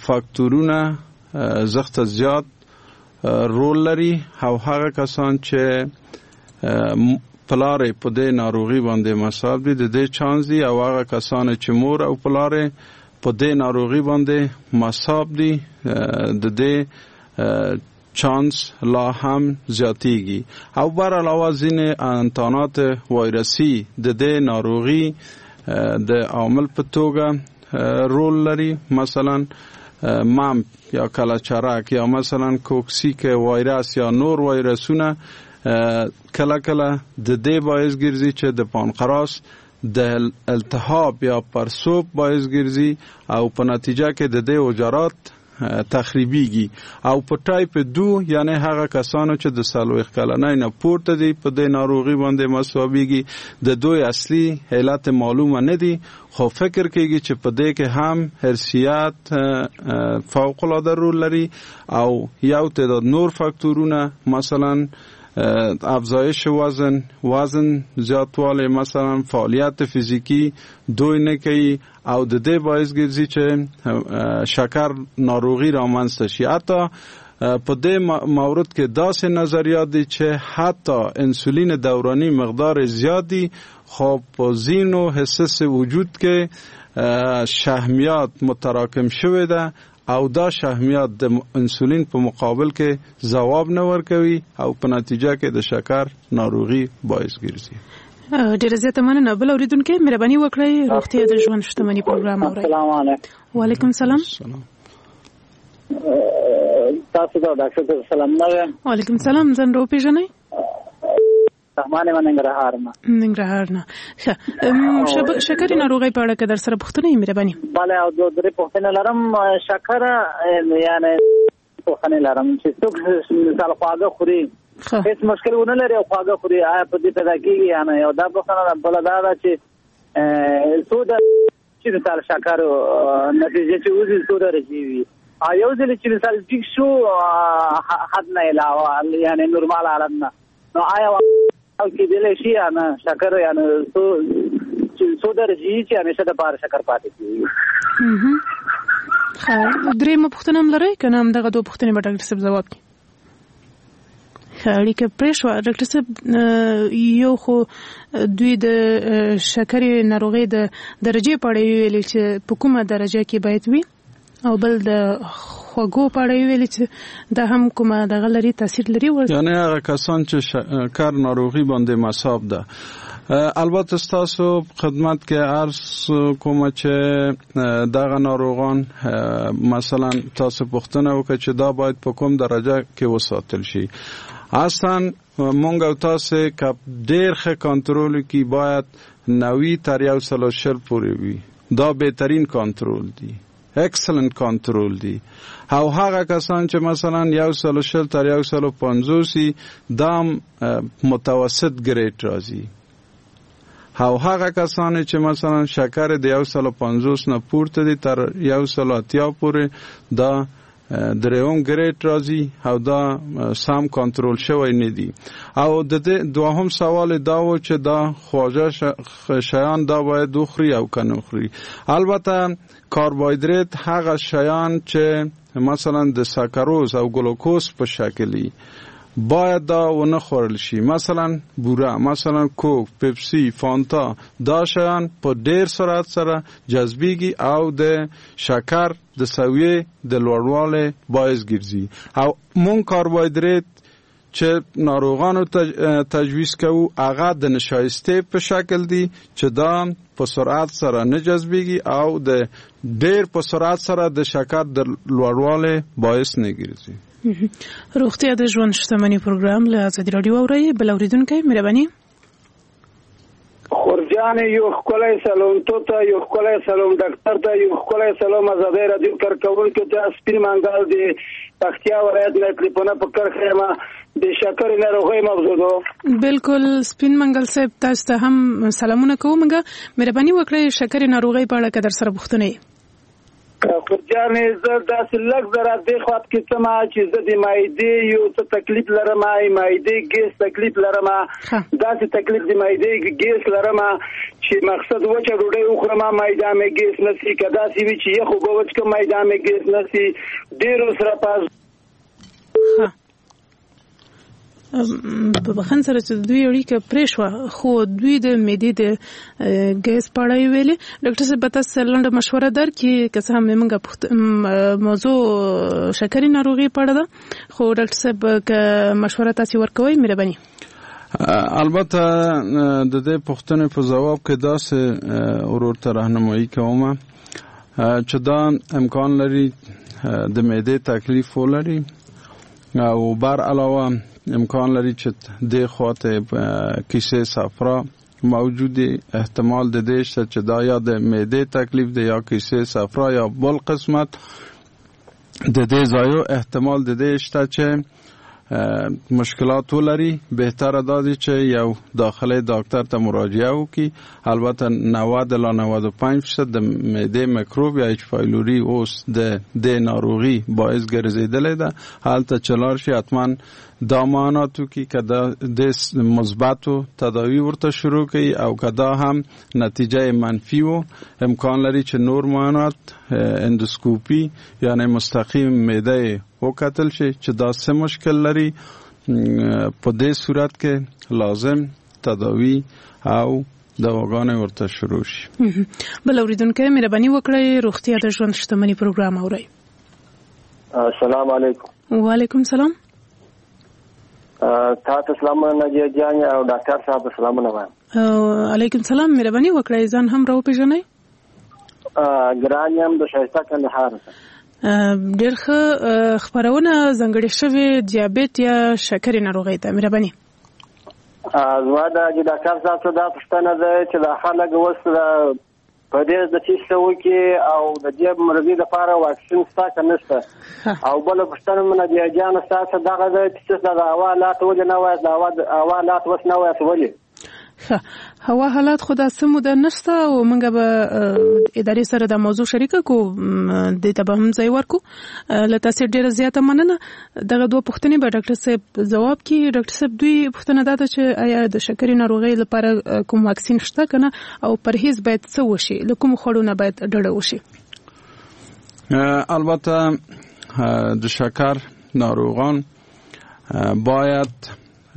فاکتورونه زخت زیات رول لري او هغه کسان چې پلاره په دې ناروغي باندې مصاب دي د دې چانس دي او هغه کسان چې مور او پلاره په دې ناروغي باندې مصاب دي د دې چانس لا هم زیاتیږي. او بر علاوه ځینې انتانات وایرسي د دې ناروغي د عامل په توګه رول لري، مثلا ممپ یا کلچرک یا مثلا کوکسیک وایرس یا نور وایرسونه کله کله د دې باعث ګرځي چې د پانقراس د التهاب یا پرسوب باعث ګرځي او په نتیجه کې د دې وجرات تخریبیږي. او په ټایپ دو یعنی هغه کسانو چې د څلوېښت کلنۍ نه پورته دي په دې ناروغي باندې مصابيږي د دوی اصلي علت معلومه نه دي، خو فکر کېږي چې په دې کې هم ارثیات فوق العاده رول لري او یو تعداد نور فاکتورونه مثلا افزایش وزن وزن زیاتوالی مثلا فعالیت فیزیکی دوی نه کوي او د دې باعث ګرځي چې شکر ناروغي رامنځته شي. حتی په دې مورد کې داسې نظریات دي چې حتی انسولین دورانی مقدار زیادی خو په ځینو حساس وجود کې شحمیات متراکم شوی ده او دا شحمیات د انسولین په مقابل کې ځواب نه ورکوي او په نتیجه کې د شکر ناروغي باعث ګرځي. ډېر زیاته مننه. بل اوریدونکو مهرباني وکړئ روغتیا د ژوند شتمنۍ پروګرام اورئ. السلام علیکم. وعلیکم السلام. تاسو ته ډاکټر ته سلام نه. وعلیکم السلام. ځان رو پیژنئ؟ رحمان من ننګرهار نه. ننګرهار نه. ښه شکر ناروغي په اړه کې در سره پوښتنه یې مهرباني. بله او دوه درې پوښتنې لرم. شکر یعنی پوښتنې لرم چې څوک مثال خواږه خوري هیڅ مشکل ونه لري او خواږه خوري آیا په دې پیدا کېږي یا نه؟ یو دا پوښتنه بله دا ده چې څو د چې مثال شکر نتیجې چې وځي څو درجې وي یو ځل چې مثال ټیک شو حد نه علاوه یعنی نورمال حالت نه نو آیا او کې دلې شي یا نه شکر یا نه څو څو درجې چې همیشه د پاره شکر پاتې کیږي؟ ښه درې مو پوښتنه هم لرئ که نه همدغه دوه پوښتنې به ډاکټر صاحب ځواب کړي؟ ښه اړیکه پرې شوه. ډاکټر صاحب یو خو دوی د شکرې ناروغۍ د درجې په اړه ویلي چې په کومه درجه کې باید وي او بل د خوږو په اړه ویلي چې دا هم کومه دغه لري تاثیر لري یعنی هغه کسان چې شکر ناروغي باندې مصاب ده. البته ستاسو خدمت کې عرض کوم چې دغه ناروغان مثلا تاسو پوښتنه وکړه چې دا باید په کوم درجه کې وساتل شي. اصلا مونږ او تاسو کپ ډیر ښه کنټرول کی باید نوي تر یو سل شل پورې وي. دا بهترین کنټرول دی، اکسلنت کنټرول دی. او هغه کسان چې مثلا یو سل شل تر یو سل پنځوس دا متوسط ګریډ راځي. او هغه کسان چې مثلا شکر د یو سل پنځوس نه پورته دي تر یو سل اتیا پورې دا درېوم ګریډ راځي او دا سم کنټرول شوی نه دي. او د دوهم سوال دا و چې دا خواږه شیان دا باید وخوري او که نه وخوري. البته کاربوهایدریت هغه شیان چې مثلا د سکروز او ګلوکوز په شکلی باید دا ونه خورل شي. مثلا بوره، مثلا کوک، پپسی، فانتا دا شیان په ډیر سرعت سره جذبیږي او د شکر د سویې د لوړوالي باعث ګرځي. او مون کاربوهایدریت چې ناروغانو تجویز کوو هغه د نشایستې په شکل دي چې دا په سرعت سره نه جذبېږي او د ډېر په سرعت سره د شکر د لوړوالي باعث نه ګرځي. روغتیا د ژوند شتمني پروګرام له ازادي راډیو اورئ. بل اوریدونکی مهرباني. خورجان یو خولای سلام تو ته یو خولای سلام ډاکټر ته یو خولای سلام ازادي راډیو کارکونکو ته سپین منګل دی پختیا ولایت نه ټلیفون په کرخه ما د شکر ناروغي موضوع. بالکل سپین منګل صاحب تاسو ته هم سلامونه کوم. مهرباني وکړئ شکر ناروغي په اړه قدر سره پوښتنه. خورجان زه داسې لږ زره دې خواط کې څه ما چې زه د معدې یو څه تکلیف لرم معدې ګیس تکلیف لرم داسې تکلیف د معدې ګیس لرم چې مقصد وچه ډوډۍ وخورم معده مې ګیس نسی که داسې وي چې یخ اوبه وڅښم معده مې ګیس نسی ډېرو سره پاس په بخښن سره چې دوی اړیکه پرې شوه خو دوی د معدې د ګیس په اړه یې ویلې. ډاکټر صاحب به تاسو لنډه مشوره درکړي که څه هم موږ موضوع شکرې ناروغي په اړه ده خو ډاکټر صاحب که مشوره تاسو ورکوئ مهرباني. البته د دې پوښتنې په ځواب کې داسې ورور ته راهنمایي کوم چې دا امکان لري د معدې تکلیف ولري او بر علاوه امکان لري چې د خواته کیسه صفرا موجود احتمال د دې چې دا یا د معدې تکلیف دی یا کیسه صفرا یا بل قسمت د دې ځایو احتمال د دې شته چې مشکلات ولري. بهتره دا دی چې یو داخلي ډاکټر ته مراجعه وکړي. البته نود الی نود و پنج درصد د معدې میکروب یا اچ پایلوری اوس د د ناروغي باعث ګرځیدلې ده هلته چلار شي حتما دا معایناتو کې که د مثبتو تداوی ورته شروع کړي او که دا هم نتیجه منفی و امکان لري چې نور معاینات اندوسکوپی یعنی مستقیم معده وکتل شي چې دا څه مشکل لري. په دې صورت کې لازم تداوی او دواګانې ورته شروع شي. بل اوریدونکی مهرباني وکړئ روغتیا د ژوند شتمني پروګرام اورئ. السلام علیکم. وعلیکم سلام. تاسو سلام نجیه جان او ډاکټر صاحب سلامونه وایم. علیکم سلام. مهرباني وکړئ ځان هم راو پیژنئ. ګران یم د شایسته کندهار. ډېر ښه خپرونه ځانګړې شوې دیابیت یا شکرې ناروغۍ ته مهرباني. زما د ډاکټر صاحب څخه دا پوښتنه ده چې دا خلک اوس په دې د څه وکړي او د دې مرضي لپاره واکسین شته که نشته او بله پوښتنه مې نجیه جان ستاسو دغه ده چې د هوا حالات ولې نه وایاست د هوا حالات اوس نه وایاست ولې؟ هوا حالات خو دا سمو ده نشته او موږ به ادارې سره د موضوع شریکه کو دې ته به هم ځای ورکو. له تاسې ډېره زیاته مننه. دغه دوه پوښتنې به ډاکټر صاحب ځواب کړي. ډاکټر صاحب دوی پوښتنه دا ده چې آیا د شکرې ناروغۍ لپاره کوم واکسین شته که نه او پرهیز باید څه وشي له کومو خوړو نه باید ډډه وشي؟ البته د شکر ناروغان باید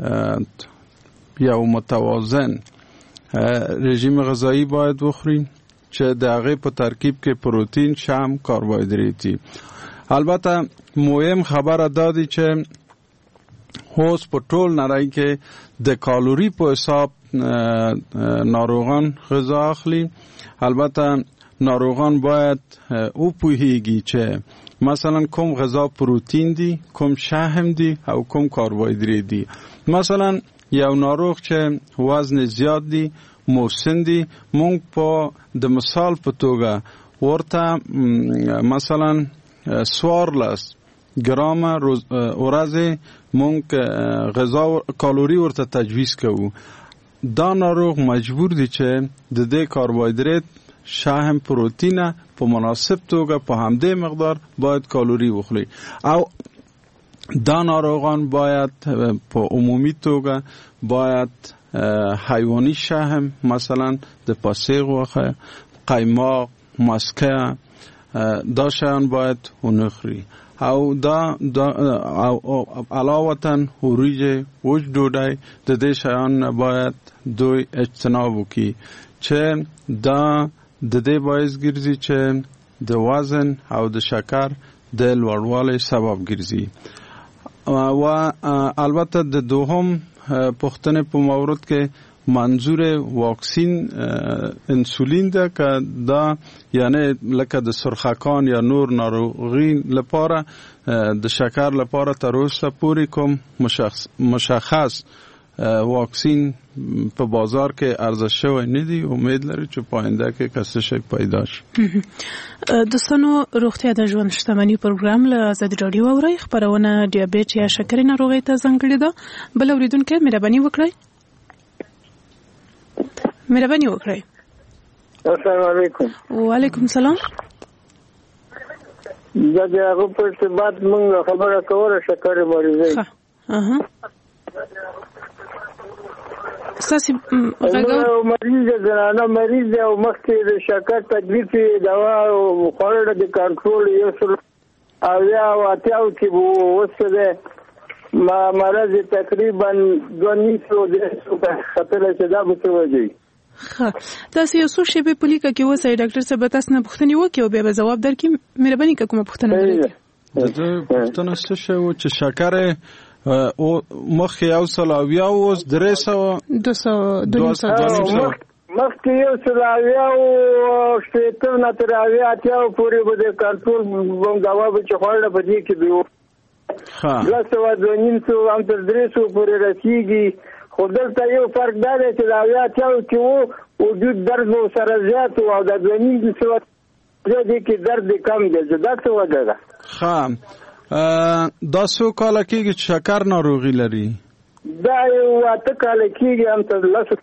یو متوازن رژیم غذایی باید بخوري چې د هغې په ترکیب کې پروتین شهم کاربوهایدریتي. البته مهم خبره دا دی چې اوس په ټول نړۍ کې د کالوري په حساب ناروغان غذا اخلي. البته ناروغان باید وپوهیږي چې مثلا کوم غذا پروتین دی کوم شهم دی او کوم کاربوهایدریت دی. مثلا یو ناروغ چې وزن زیات دی مسن دی مونږ په د مثال په توګه ورته مثلا څوارلس ګرامه ورځې مونږ غذا کالوري ورته تجویز کوو. دا ناروغ مجبور دی چې د دې کاربوهایدریت شهم پروتین په مناسب توګه په همدې مقدار باید کالوري وخوري او دا ناروغان باید په عمومی توګه باید حیوانی شهم مثلا د پاسیغ غوښه قیماق مسکه دا شیان باید ونخوري او دا علاوه وریجې وچ ډوډۍ د دې شیان نه باید دوی اجتناب وکړي چې دا د دې باعث ګرځي چې د وزن او د شکر د لوړوالي سبب ګرځي. و البته د دوهم پوښتنې په مورد کې منظور واکسین انسولین ده که دا یعنی لکه د سرخکان یا نور ناروغی لپاره د شکر لپاره تر اوسه پورې کوم مشخص مشخص واکسین په بازار کې عرضه شوی نه دی. امید لري چې په آینده کې کسش پیدا شي. دوستانو روغتیا د ژوند شتمنۍ پروګرام له آزاد رادیو اوري خبرونه دیابېت یا شکرې ناروغۍ ته ځانګړې ده. بل اوریدونکو مهرباني وکړئ. مهرباني وکړئ. السلام علیکم. وعلیکم السلام. دا د هغه په ارتباط موږ خبره کوله شکر مریضي. ها اها ساسي غږ مریض زنانه مریض او مخکې د شکر تکلیف دوا او خوړل د کنټرول یو سر او یا واتیاو چې وسه ما مرض تقریبا دوه نیسو د خطر چې دا متوجي. ها تاسو یو څه شی په پولیکا کې وسه ډاکټر صاحب تاسو نه پوښتنه وکړو بیا به جواب درکې. مهرباني کوم پوښتنه لرئ؟ دا پوښتنه څه شو چې شکر او مخ یو سل او یو اوس درې سوه دوه سوه دوه سوه مخکې یو سل او یو شپېته نه تر اویا اتیاو پورې به د کنټرول دوا به چې خوړله په دې کې به و دوه سوه دوه نیم سوه هم تر درې سوه پورې رسېږي. خو دلته یو فرق دا دی چې د اویا اتیاو کې و وجود درد به ورسره زیات و او د دوه نیم سوه دې کې درد کم دی. دا څه وجه ده؟ ښه دا څو کاله کېږي چې شکر ناروغي لري؟ دا یو اته کاله کېږي هم تر لسو.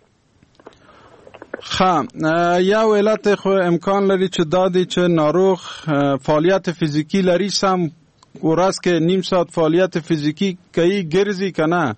ښه یو علت خو امکان لري چې دا دی چې ناروغ فعالیت فیزیکی لري، سم ورځ کې نیم ساعت فعالیت فیزیکی کوي ګرځي که نه؟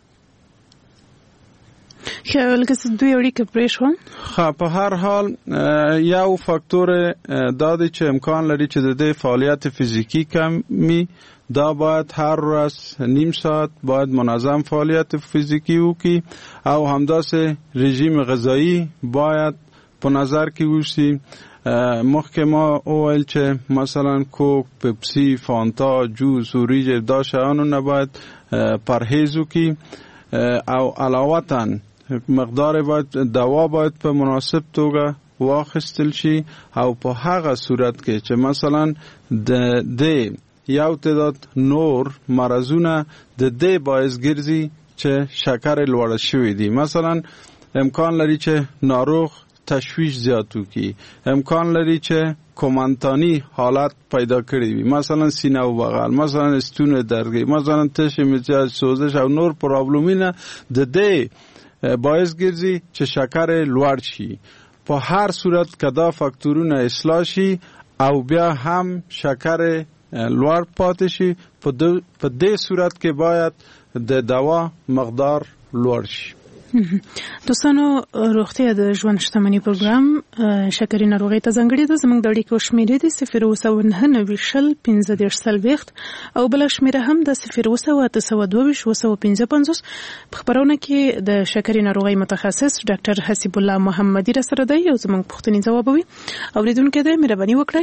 ښه لکه څه دوی اړیکه پرې شوه. ښه په هر حال یو فاکتور دا دی چې امکان لري چې د دې فعالیت فیزیکی کمی دا باید هر ورځ نیم ساعت باید منظم فعالیت فیزیکی وکړي او همداسې رژیم غذایی باید په نظر کې وشي. مخکې ما وویل چې مثلا کوک، پپسی، فانتا، جوس، اوریج دا شیانو نه باید پرهیز وکړي او علاوه مقدار باید دوا باید په مناسب توګه واخیستل شي او په هغه صورت کې چې مثلا د د یو تعداد نور مرزونه د دې باعث ګرځي چې شکر لوړ شوی دی. مثلا امکان لري چې ناروغ تشویش زیات وکړي، امکان لري چې کومانتانی حالت پیدا کړي وي، مثلا سینه او بغل، مثلا ستون درد، مثلا تشی مزاج، سوزش او نور پرابلمونه د دې باعث ګرځي چې شکر لوړ شي. په هر صورت که دا فاکتورونه اصلاح شي او بیا هم شکر لوړ پاتې شي، په دې صورت کې باید د دوا مقدار لوړ شي. دوستانو روغتیا د ژوند شتمنۍ پروګرام شکرې ناروغۍ ته ځانګړې ده. زموږ د اړیکو شمیرې دي صفر اووه سوه نهه نوي شل پنځه دېرش څلوېښت او بله شمیره هم د صفر اووه سوه اته سوه دوه ویشت اووه سوه پنځه پنځوس. په خپرونه کې د شکرې ناروغۍ متخصص ډاکټر حسیب الله محمدي را سره دی او زموږ پوښتنې ځوابوي. اوریدونکي دی مهرباني وکړئ.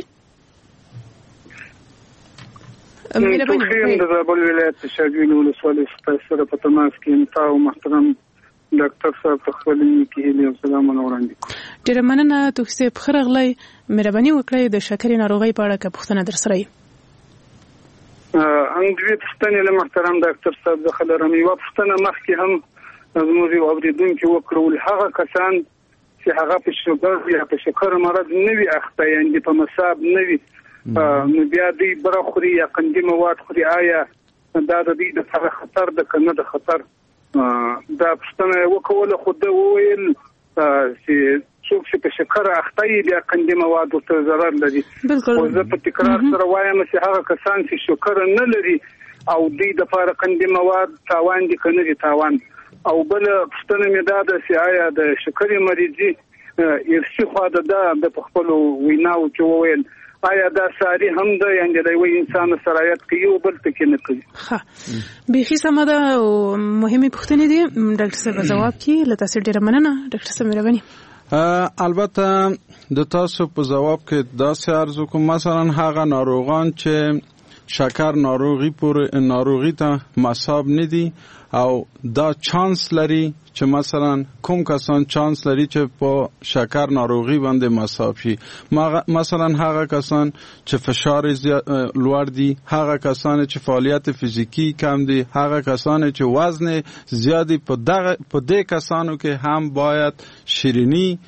مهرباني وکړئ. د زابل ولایت شاګین ولسوالۍ سره په تماس کې تاسو محترم ډاکټر صاحب ته خپل نیکی او سلامونه وړاندې کوم. ډیره مننه توخسه بخرغلی. مهرباني وکړئ د شکرې ناروغۍ په اړه که پوښتنه در سره وي. انګریز پښتنې له محترم ډاکټر صاحب د خلرمي و پښتنه مخکې هم زموږ اوریدونکو وکړول هغه کسان چې هغه په شوګر یا په شکر مرض نه وي اخته یعنی په مصاب نه وي نو بیا دوی برخوري یا قندي مواد خوري، آیا دا د دې د خطر د کنه د خطر دا پښتنه وکوله؟ خو دا وویل چې څوک چې په شکر اخته یې بیا قندي مواد ورته ضرر لري. خو زه په تکرار سره وایم چې هغه کسان چې شکر نه لري او دوی د لپاره قندي مواد تاوان دي که نه دي تاوان. او بل پښتنه مې دا ده چې آیا د شکرې مریضي ارثي خوا ده د په خپلو ویناو کې وویل آیا دا ساری هم ده یعنی د یو انسان سرایت کوي او بل پکې نه کوي؟ ښه بیخي سمه ده او مهمې پوښتنې دي. ډاکټر صاحب ځواب کړي. له تاسو ډیره مننه ډاکټر صاحب. مهرباني. البته د تاسو په ځواب کې داسې عرض کوم مثلا هغه ناروغان چې شکر ناروغي پورې ناروغي ته مصاب نه دي او دا چانس لري چې مثلا کوم کسان چانس لري چې په شکر ناروغي باندې مصاب شي. مثلا هغه کسان چې فشار لوړ دي، هغه کسان چې فعالیت فزیکی کم دي، هغه کسان چې وزن زیادی په دغه په دې کسانو کې هم باید شیرینی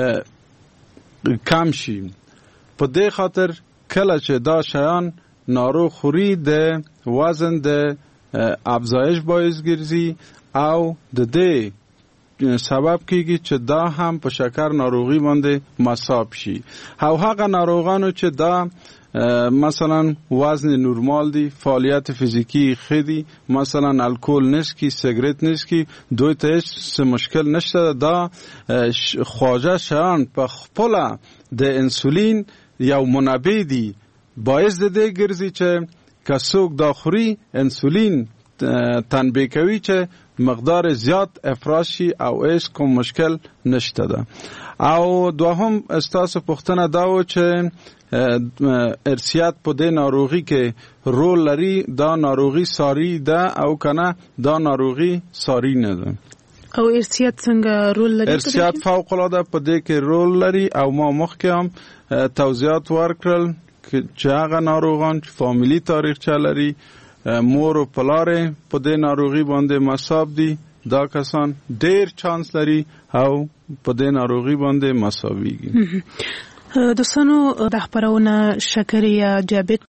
کم شي. په دې خاطر کله چې دا شیان ناروغ خوري د وزن د افزایش باعث ګرځي او د دې سبب کیږي چې دا هم په شکر ناروغي باندې مصاب شي. او هغه ناروغانو چې دا مثلا وزن نورمال دی، فعالیت فیزیکی خیلی، مثلا الکل نسکی، سیگریت نسکی، دوی ته هیڅ مشکل نشته. دا خواجه شیان په خپل د انسولین یو منبع دی، باعث د دې ګرځي چې که څوک دا خوري انسولین تنبیه کوي چې مقدار زیات افراز شي او هیڅ کوم مشکل نشته ده. او دوهم استاسو پوښتنه دا و چې ارثیات په دې ناروغي کې رول لري، دا ناروغي ساری ده او کنه دا ناروغي ساری نه ده. او ارثیات څنګه رول لري؟ ارثیات فوق العاده په دې کې رول لري او ما مخکې هم توضیحات ورکړل چې هغه ناروغان چې فامیلی تاریخچه لري، مور او پلار په دې ناروغي باندې مصاب دي، دا کسان ډیر چانس لري او په دې ناروغي باندې مصابيږي. دوستانو د خبرونه شکر یا دیابت